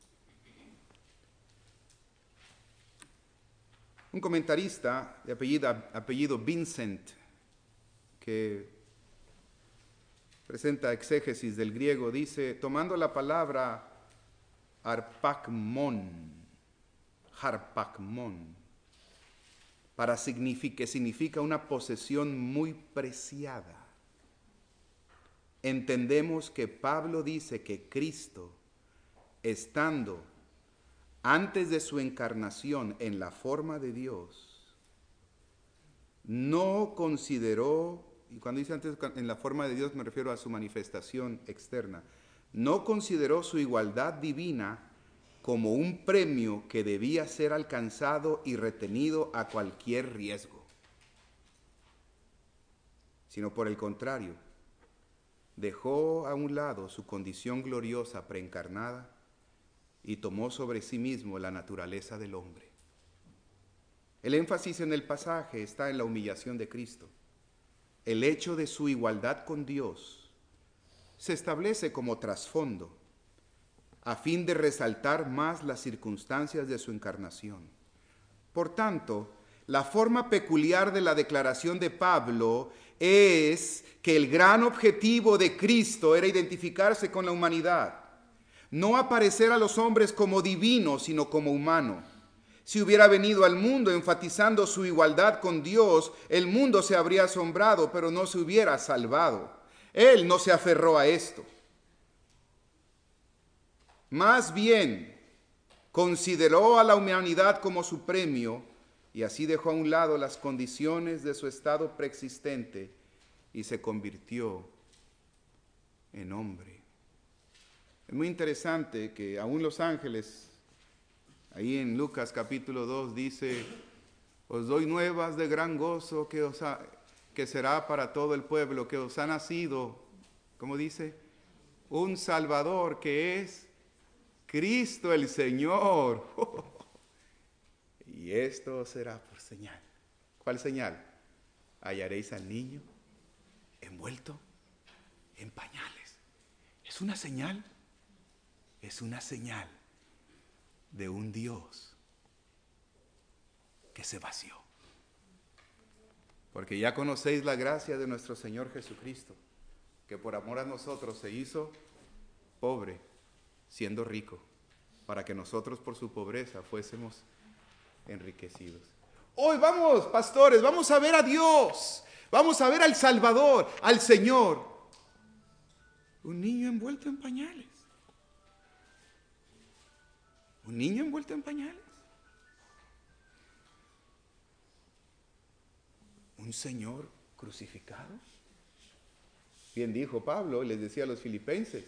Speaker 1: Un comentarista de apellido, apellido Vincent, que presenta exégesis del griego, dice, tomando la palabra harpakmon, harpakmon, para significa, que significa una posesión muy preciada. Entendemos que Pablo dice que Cristo, estando antes de su encarnación en la forma de Dios, no consideró, y cuando dice antes en la forma de Dios me refiero a su manifestación externa, no consideró su igualdad divina como un premio que debía ser alcanzado y retenido a cualquier riesgo, sino por el contrario, dejó a un lado su condición gloriosa preencarnada y tomó sobre sí mismo la naturaleza del hombre. El énfasis en el pasaje está en la humillación de Cristo. El hecho de su igualdad con Dios se establece como trasfondo a fin de resaltar más las circunstancias de su encarnación. Por tanto, la forma peculiar de la declaración de Pablo es que el gran objetivo de Cristo era identificarse con la humanidad, no aparecer a los hombres como divino, sino como humano. Si hubiera venido al mundo enfatizando su igualdad con Dios, el mundo se habría asombrado, pero no se hubiera salvado. Él no se aferró a esto. Más bien, consideró a la humanidad como su premio y así dejó a un lado las condiciones de su estado preexistente y se convirtió en hombre. Es muy interesante que aún los ángeles, ahí en Lucas capítulo dos dice, os doy nuevas de gran gozo que, os ha, que será para todo el pueblo, que os ha nacido, ¿cómo dice? Un Salvador que es Cristo el Señor. Y esto será por señal. ¿Cuál señal? Hallaréis al niño envuelto en pañales. ¿Es una señal? Es una señal de un Dios que se vació. Porque ya conocéis la gracia de nuestro Señor Jesucristo, que por amor a nosotros se hizo pobre, siendo rico, para que nosotros por su pobreza fuésemos enriquecidos. Hoy vamos, pastores, vamos a ver a Dios, vamos a ver al Salvador, al Señor. Un niño envuelto en pañales. Un niño envuelto en pañales. Un Señor crucificado. Bien dijo Pablo, les decía a los filipenses,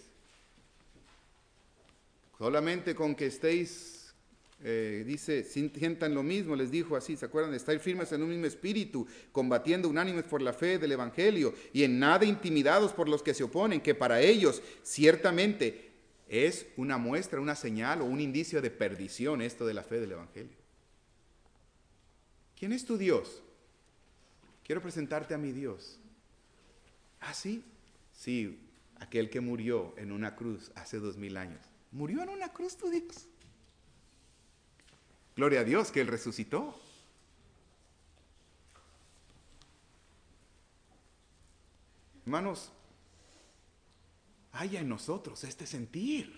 Speaker 1: solamente con que estéis, eh, dice, sientan lo mismo, les dijo así, ¿se acuerdan? Estar firmes en un mismo espíritu, combatiendo unánimes por la fe del Evangelio, y en nada intimidados por los que se oponen, que para ellos ciertamente es una muestra, una señal o un indicio de perdición esto de la fe del Evangelio. ¿Quién es tu Dios? Quiero presentarte a mi Dios. ¿Ah, sí? Sí, aquel que murió en una cruz hace dos mil años. ¿Murió en una cruz tu Dios? Gloria a Dios que Él resucitó. Hermanos, haya en nosotros este sentir.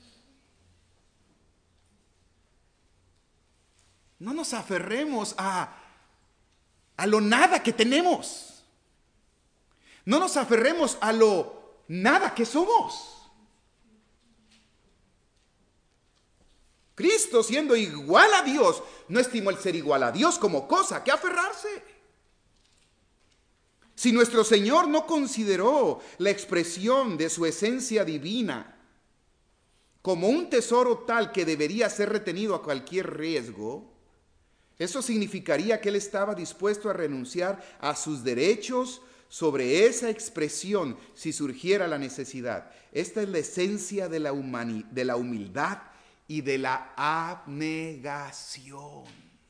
Speaker 1: No nos aferremos a, a lo nada que tenemos. No nos aferremos a lo nada que somos. Cristo, siendo igual a Dios, no estimó el ser igual a Dios como cosa que aferrarse. Si nuestro Señor no consideró la expresión de su esencia divina como un tesoro tal que debería ser retenido a cualquier riesgo, eso significaría que Él estaba dispuesto a renunciar a sus derechos sobre esa expresión si surgiera la necesidad. Esta es la esencia de la, humani- de la humildad y de la abnegación.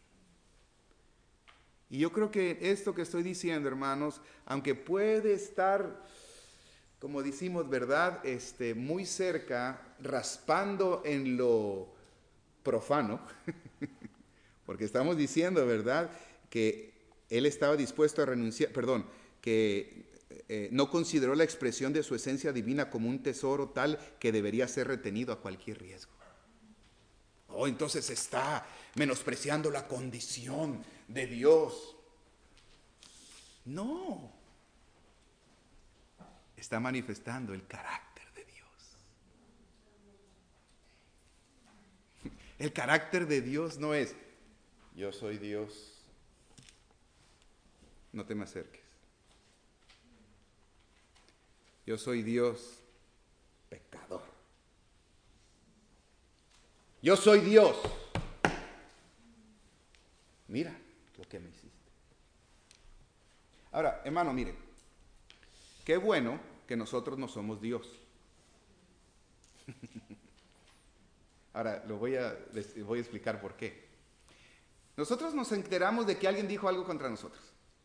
Speaker 1: Y yo creo que esto que estoy diciendo, hermanos, aunque puede estar, como decimos, ¿verdad?, este, muy cerca, raspando en lo profano, porque estamos diciendo, ¿verdad?, que Él estaba dispuesto a renunciar, perdón, que eh, no consideró la expresión de su esencia divina como un tesoro tal que debería ser retenido a cualquier riesgo. Oh, entonces está menospreciando la condición de Dios. No. Está manifestando el carácter de Dios. El carácter de Dios no es, yo soy Dios, no te me acerques. Yo soy Dios, pecador. Yo soy Dios. Mira lo que me hiciste. Ahora, hermano, mire, qué bueno que nosotros no somos Dios. Ahora, lo voy a, les voy a explicar por qué. Nosotros nos enteramos de que alguien dijo algo contra nosotros.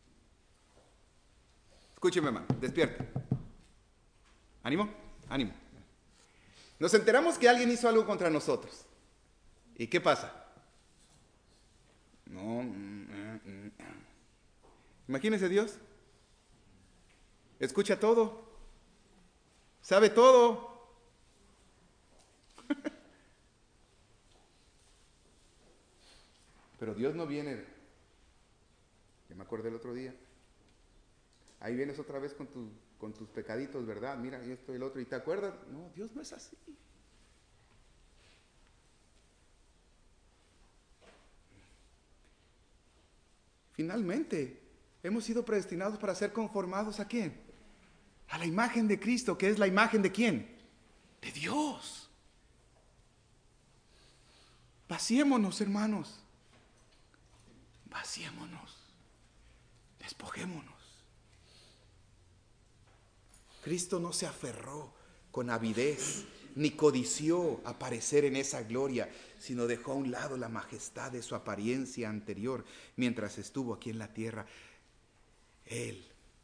Speaker 1: Escúcheme, hermano, despierte. ¿Ánimo? Ánimo. Nos enteramos que alguien hizo algo contra nosotros. ¿Y qué pasa? No. Imagínese Dios. Escucha todo. Sabe todo. Pero Dios no viene, yo me acordé el otro día, ahí vienes otra vez con, tu, con tus pecaditos, ¿verdad? Mira, y esto y el otro, ¿y te acuerdas? No, Dios no es así. Finalmente, hemos sido predestinados para ser conformados ¿a quién? A la imagen de Cristo, que es la imagen de ¿quién? De Dios. Vaciémonos, hermanos. Vaciémonos. Despojémonos. Cristo no se aferró con avidez, ni codició aparecer en esa gloria, sino dejó a un lado la majestad de su apariencia anterior mientras estuvo aquí en la tierra. Él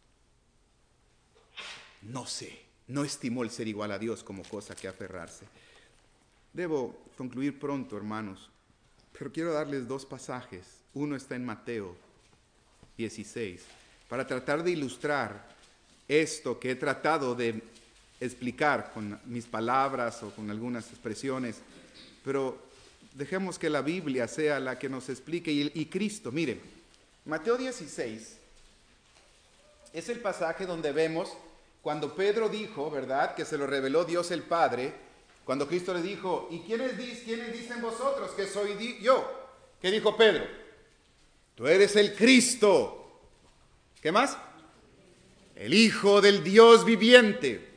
Speaker 1: no sé, no estimó el ser igual a Dios como cosa que aferrarse. Debo concluir pronto, hermanos, pero quiero darles dos pasajes. Uno está en Mateo dieciséis, para tratar de ilustrar esto que he tratado de explicar con mis palabras o con algunas expresiones, pero dejemos que la Biblia sea la que nos explique y, y Cristo. Miren, Mateo dieciséis es el pasaje donde vemos cuando Pedro dijo, ¿verdad?, que se lo reveló Dios el Padre, cuando Cristo le dijo, ¿y quiénes, dis, quiénes dicen vosotros que soy di yo? ¿Qué dijo Pedro? Tú eres el Cristo. ¿Qué más? El Hijo del Dios viviente.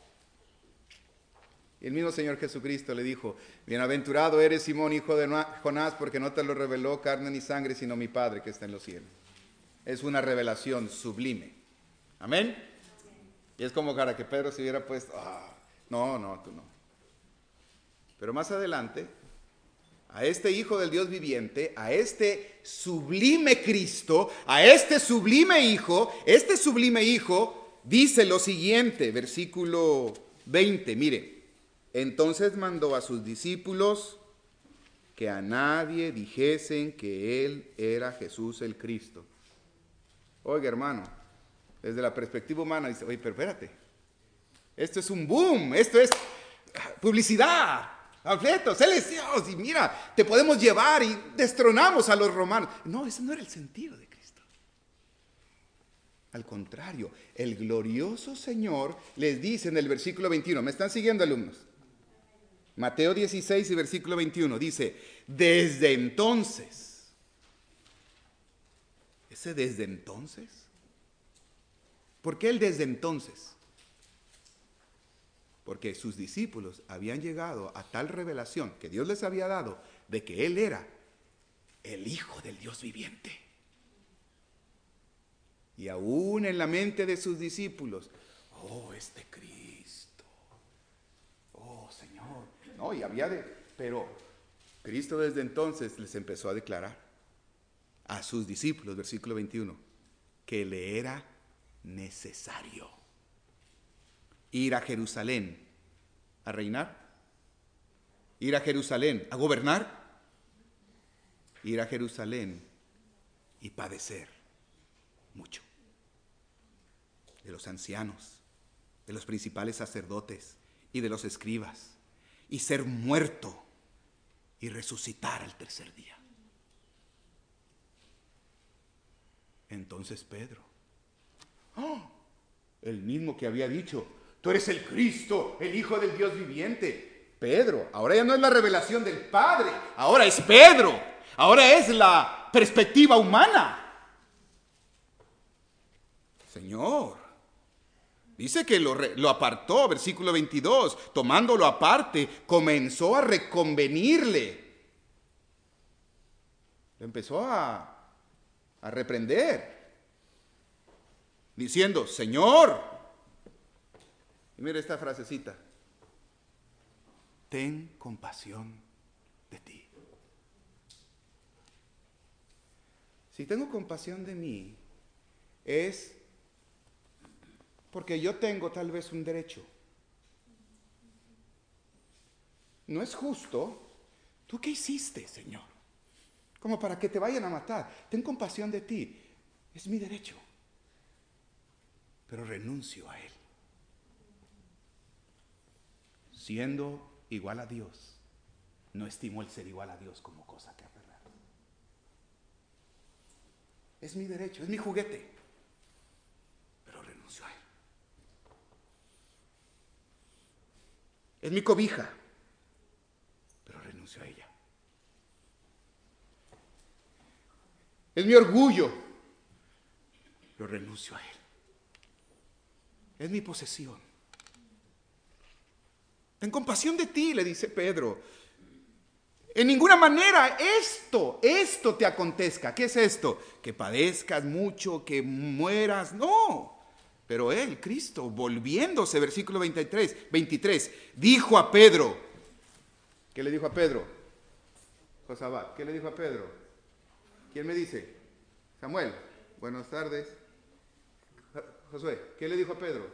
Speaker 1: Y el mismo Señor Jesucristo le dijo, bienaventurado eres Simón, hijo de Jonás, porque no te lo reveló carne ni sangre, sino mi Padre que está en los cielos. Es una revelación sublime. Amén. Y es como para que Pedro se hubiera puesto, ah, no, no, tú no. Pero más adelante, a este Hijo del Dios viviente, a este sublime Cristo, a este sublime Hijo, este sublime Hijo dice lo siguiente, versículo veinte, mire, entonces mandó a sus discípulos que a nadie dijesen que Él era Jesús el Cristo. Oiga, hermano, desde la perspectiva humana dice, oye, pero espérate, esto es un boom, esto es publicidad. Panfletos, Él es Dios y mira, te podemos llevar y destronamos a los romanos. No, ese no era el sentido de Cristo. Al contrario, el glorioso Señor les dice en el versículo veintiuno, ¿me están siguiendo, alumnos? Mateo dieciséis y versículo veintiuno dice, desde entonces, ese desde entonces, ¿por qué el desde entonces? Porque sus discípulos habían llegado a tal revelación que Dios les había dado de que Él era el Hijo del Dios viviente. Y aún en la mente de sus discípulos, oh, este Cristo, oh, Señor. No, y había de, pero Cristo desde entonces les empezó a declarar a sus discípulos, versículo veintiuno, que le era necesario ir a Jerusalén a reinar, ir a Jerusalén a gobernar, ir a Jerusalén y padecer mucho de los ancianos, de los principales sacerdotes y de los escribas, y ser muerto y resucitar al tercer día. Entonces Pedro, oh, el mismo que había dicho, tú eres el Cristo, el Hijo del Dios viviente. Pedro, ahora ya no es la revelación del Padre, ahora es Pedro, ahora es la perspectiva humana. Señor, dice que lo, lo apartó, versículo veintidós, tomándolo aparte, comenzó a reconvenirle. Empezó a, a reprender, diciendo, Señor, y mira esta frasecita, ten compasión de ti. Si tengo compasión de mí, es porque yo tengo tal vez un derecho. No es justo. ¿Tú qué hiciste, Señor? Como para que te vayan a matar. Ten compasión de ti. Es mi derecho. Pero renuncio a él. Siendo igual a Dios, no estimó el ser igual a Dios como cosa que aferrar. Es mi derecho, es mi juguete. Pero renuncio a él. Es mi cobija. Pero renuncio a ella. Es mi orgullo. Pero renuncio a él. Es mi posesión. Ten compasión de ti, le dice Pedro. En ninguna manera esto, esto te acontezca. ¿Qué es esto? Que padezcas mucho, que mueras. No. Pero él, Cristo, volviéndose, versículo veintitrés, veintitrés, dijo a Pedro. ¿Qué le dijo a Pedro? Josabad, ¿qué le dijo a Pedro? ¿Quién me dice? Samuel, buenas tardes. Josué, ¿qué le dijo a Pedro?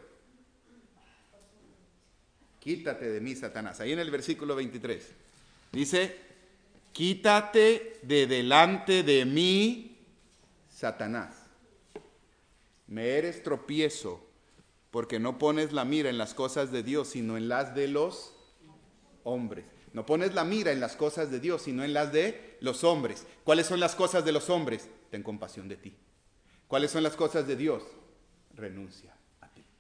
Speaker 1: Quítate de mí, Satanás. Ahí en el versículo veintitrés. Dice, quítate de delante de mí, Satanás. Me eres tropiezo, porque no pones la mira en las cosas de Dios, sino en las de los hombres. No pones la mira en las cosas de Dios, sino en las de los hombres. ¿Cuáles son las cosas de los hombres? Ten compasión de ti. ¿Cuáles son las cosas de Dios? Renuncia a ti.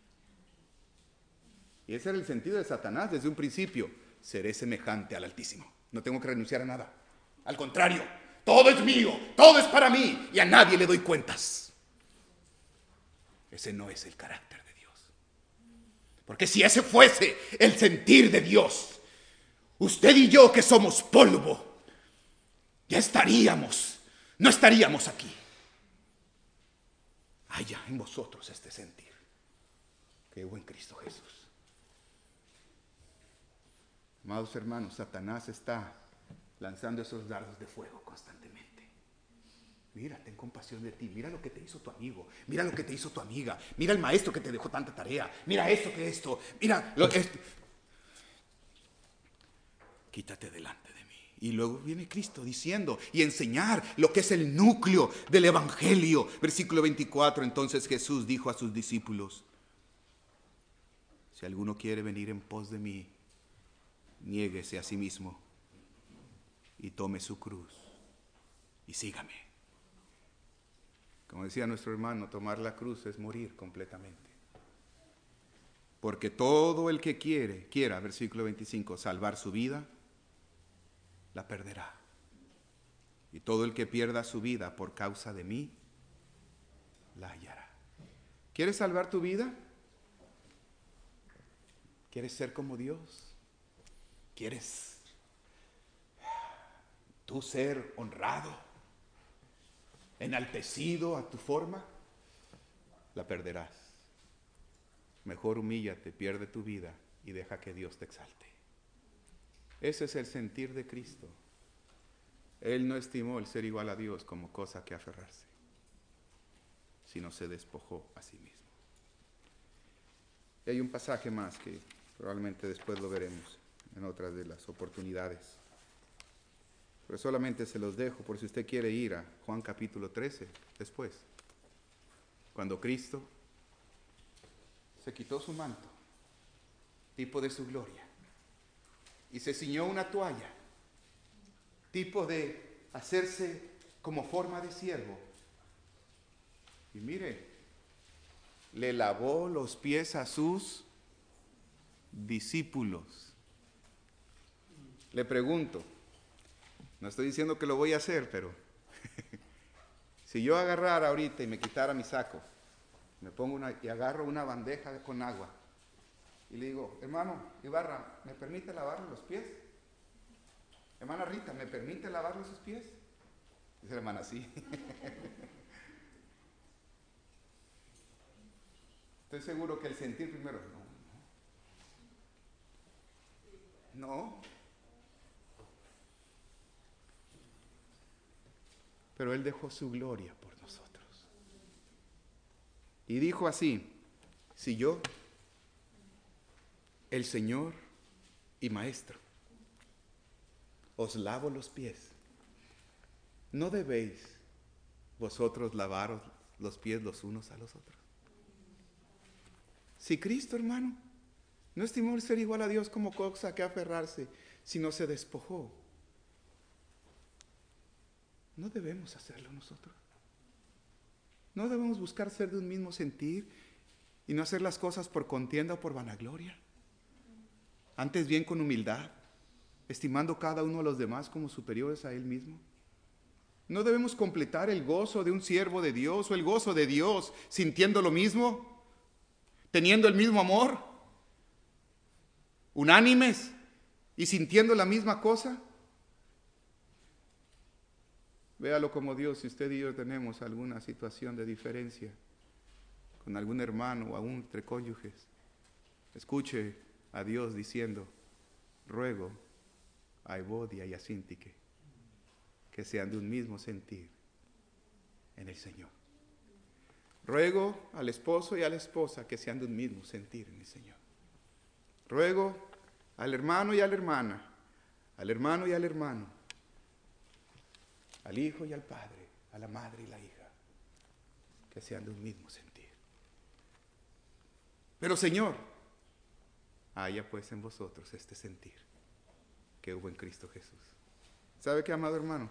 Speaker 1: Y ese era el sentido de Satanás desde un principio. Seré semejante al Altísimo. No tengo que renunciar a nada. Al contrario, todo es mío, todo es para mí y a nadie le doy cuentas. Ese no es el carácter de Dios. Porque si ese fuese el sentir de Dios, usted y yo que somos polvo, ya estaríamos, no estaríamos aquí. Haya en vosotros este sentir que hubo en Cristo Jesús. Amados hermanos, Satanás está lanzando esos dardos de fuego constantemente. Mira, ten compasión de ti. Mira lo que te hizo tu amigo. Mira lo que te hizo tu amiga. Mira el maestro que te dejó tanta tarea. Mira esto que esto. Mira lo que esto. Quítate delante de mí. Y luego viene Cristo diciendo y enseñar lo que es el núcleo del evangelio. Versículo veinticuatro. Entonces Jesús dijo a sus discípulos: si alguno quiere venir en pos de mí, niéguese a sí mismo y tome su cruz y sígame. Como decía nuestro hermano, tomar la cruz es morir completamente. Porque todo el que quiere, quiera, versículo veinticinco, salvar su vida, la perderá. Y todo el que pierda su vida por causa de mí, la hallará. ¿Quieres salvar tu vida? ¿Quieres ser como Dios? ¿Quieres tú ser honrado, enaltecido a tu forma? La perderás. Mejor humíllate, pierde tu vida y deja que Dios te exalte. Ese es el sentir de Cristo. Él no estimó el ser igual a Dios como cosa que aferrarse, sino se despojó a sí mismo. Y hay un pasaje más que probablemente después lo veremos en otras de las oportunidades. Pero solamente se los dejo por si usted quiere ir a Juan capítulo trece después. Cuando Cristo se quitó su manto, tipo de su gloria, y se ciñó una toalla, tipo de hacerse como forma de siervo. Y mire, le lavó los pies a sus discípulos. Le pregunto, no estoy diciendo que lo voy a hacer, pero si yo agarrara ahorita y me quitara mi saco, me pongo una y agarro una bandeja con agua y le digo: hermano Ibarra, ¿me permite lavarle los pies? Hermana Rita, ¿me permite lavarle sus pies? Dice la hermana: sí. Estoy seguro que el sentir primero, no, no, no. Pero Él dejó su gloria por nosotros. Y dijo así: si yo, el Señor y Maestro, os lavo los pies, ¿no debéis vosotros lavaros los pies los unos a los otros? Si Cristo, hermano, no estimó el ser igual a Dios como cosa que aferrarse, sino se despojó, ¿no debemos hacerlo nosotros? ¿No debemos buscar ser de un mismo sentir y no hacer las cosas por contienda o por vanagloria? Antes bien con humildad, estimando cada uno a los demás como superiores a él mismo. ¿No debemos completar el gozo de un siervo de Dios o el gozo de Dios sintiendo lo mismo, teniendo el mismo amor, unánimes y sintiendo la misma cosa? Véalo como Dios, si usted y yo tenemos alguna situación de diferencia con algún hermano o aún entre cónyuges, escuche a Dios diciendo: ruego a Evodia y a Sintique que sean de un mismo sentir en el Señor. Ruego al esposo y a la esposa que sean de un mismo sentir en el Señor. Ruego al hermano y a la hermana, al hermano y al hermano, al hijo y al padre, a la madre y la hija, que sean de un mismo sentir. Pero Señor, haya pues en vosotros este sentir que hubo en Cristo Jesús. ¿Sabe qué, amado hermano?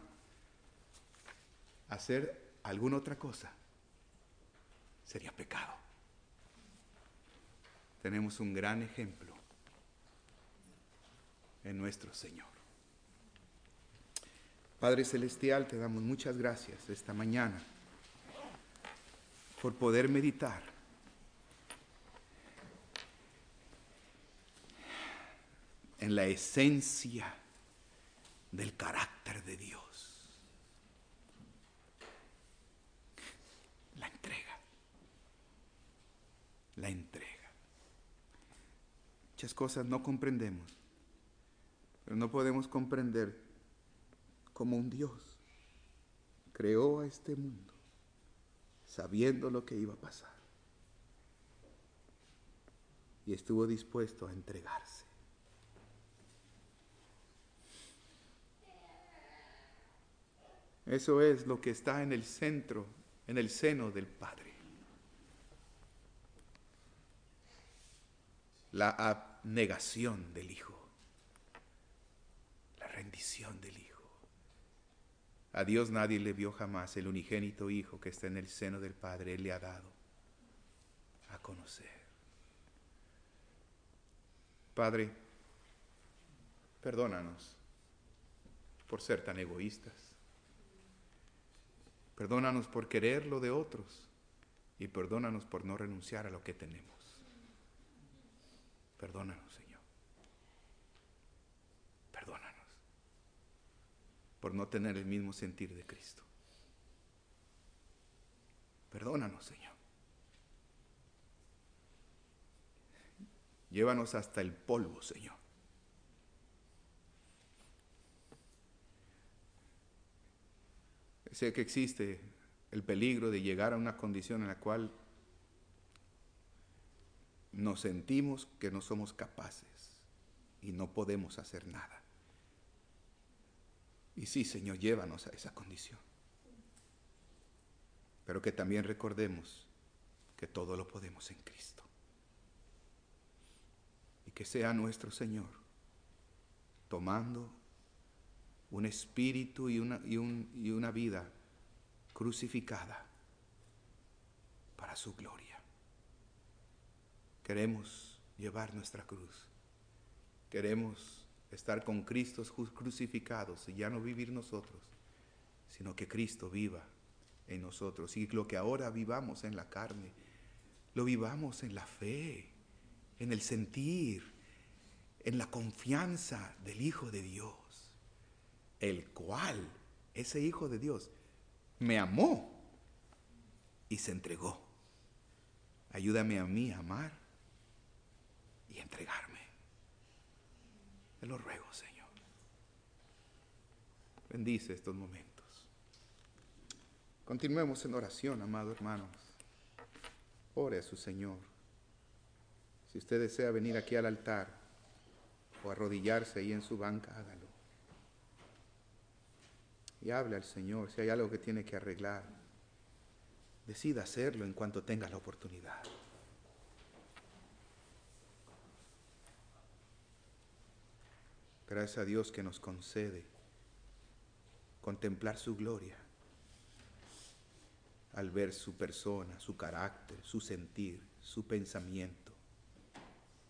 Speaker 1: Hacer alguna otra cosa sería pecado. Tenemos un gran ejemplo en nuestro Señor. Padre Celestial, te damos muchas gracias esta mañana por poder meditar en la esencia del carácter de Dios. La entrega. La entrega. Muchas cosas no comprendemos, pero no podemos comprender cómo un Dios creó a este mundo sabiendo lo que iba a pasar y estuvo dispuesto a entregarse. Eso es lo que está en el centro, en el seno del Padre. La abnegación del Hijo, la rendición del Hijo. A Dios nadie le vio jamás, el unigénito Hijo que está en el seno del Padre, Él le ha dado a conocer. Padre, perdónanos por ser tan egoístas. Perdónanos por querer lo de otros y perdónanos por no renunciar a lo que tenemos. Perdónanos, Señor. Perdónanos por no tener el mismo sentir de Cristo. Perdónanos, Señor. Llévanos hasta el polvo, Señor. Sé que existe el peligro de llegar a una condición en la cual nos sentimos que no somos capaces y no podemos hacer nada. Y sí, Señor, llévanos a esa condición. Pero que también recordemos que todo lo podemos en Cristo. Y que sea nuestro Señor tomando un espíritu y una, y, un, y una vida crucificada para su gloria. Queremos llevar nuestra cruz. Queremos estar con Cristo crucificados y ya no vivir nosotros, sino que Cristo viva en nosotros. Y lo que ahora vivamos en la carne, lo vivamos en la fe, en el sentir, en la confianza del Hijo de Dios, el cual, ese Hijo de Dios, me amó y se entregó. Ayúdame a mí a amar y entregarme. Te lo ruego, Señor. Bendice estos momentos. Continuemos en oración, amados hermanos. Ore a su Señor. Si usted desea venir aquí al altar o arrodillarse ahí en su banca, hágalo. Y hable al Señor. Si hay algo que tiene que arreglar, decida hacerlo en cuanto tenga la oportunidad. Gracias a Dios que nos concede contemplar su gloria al ver su persona, su carácter, su sentir, su pensamiento.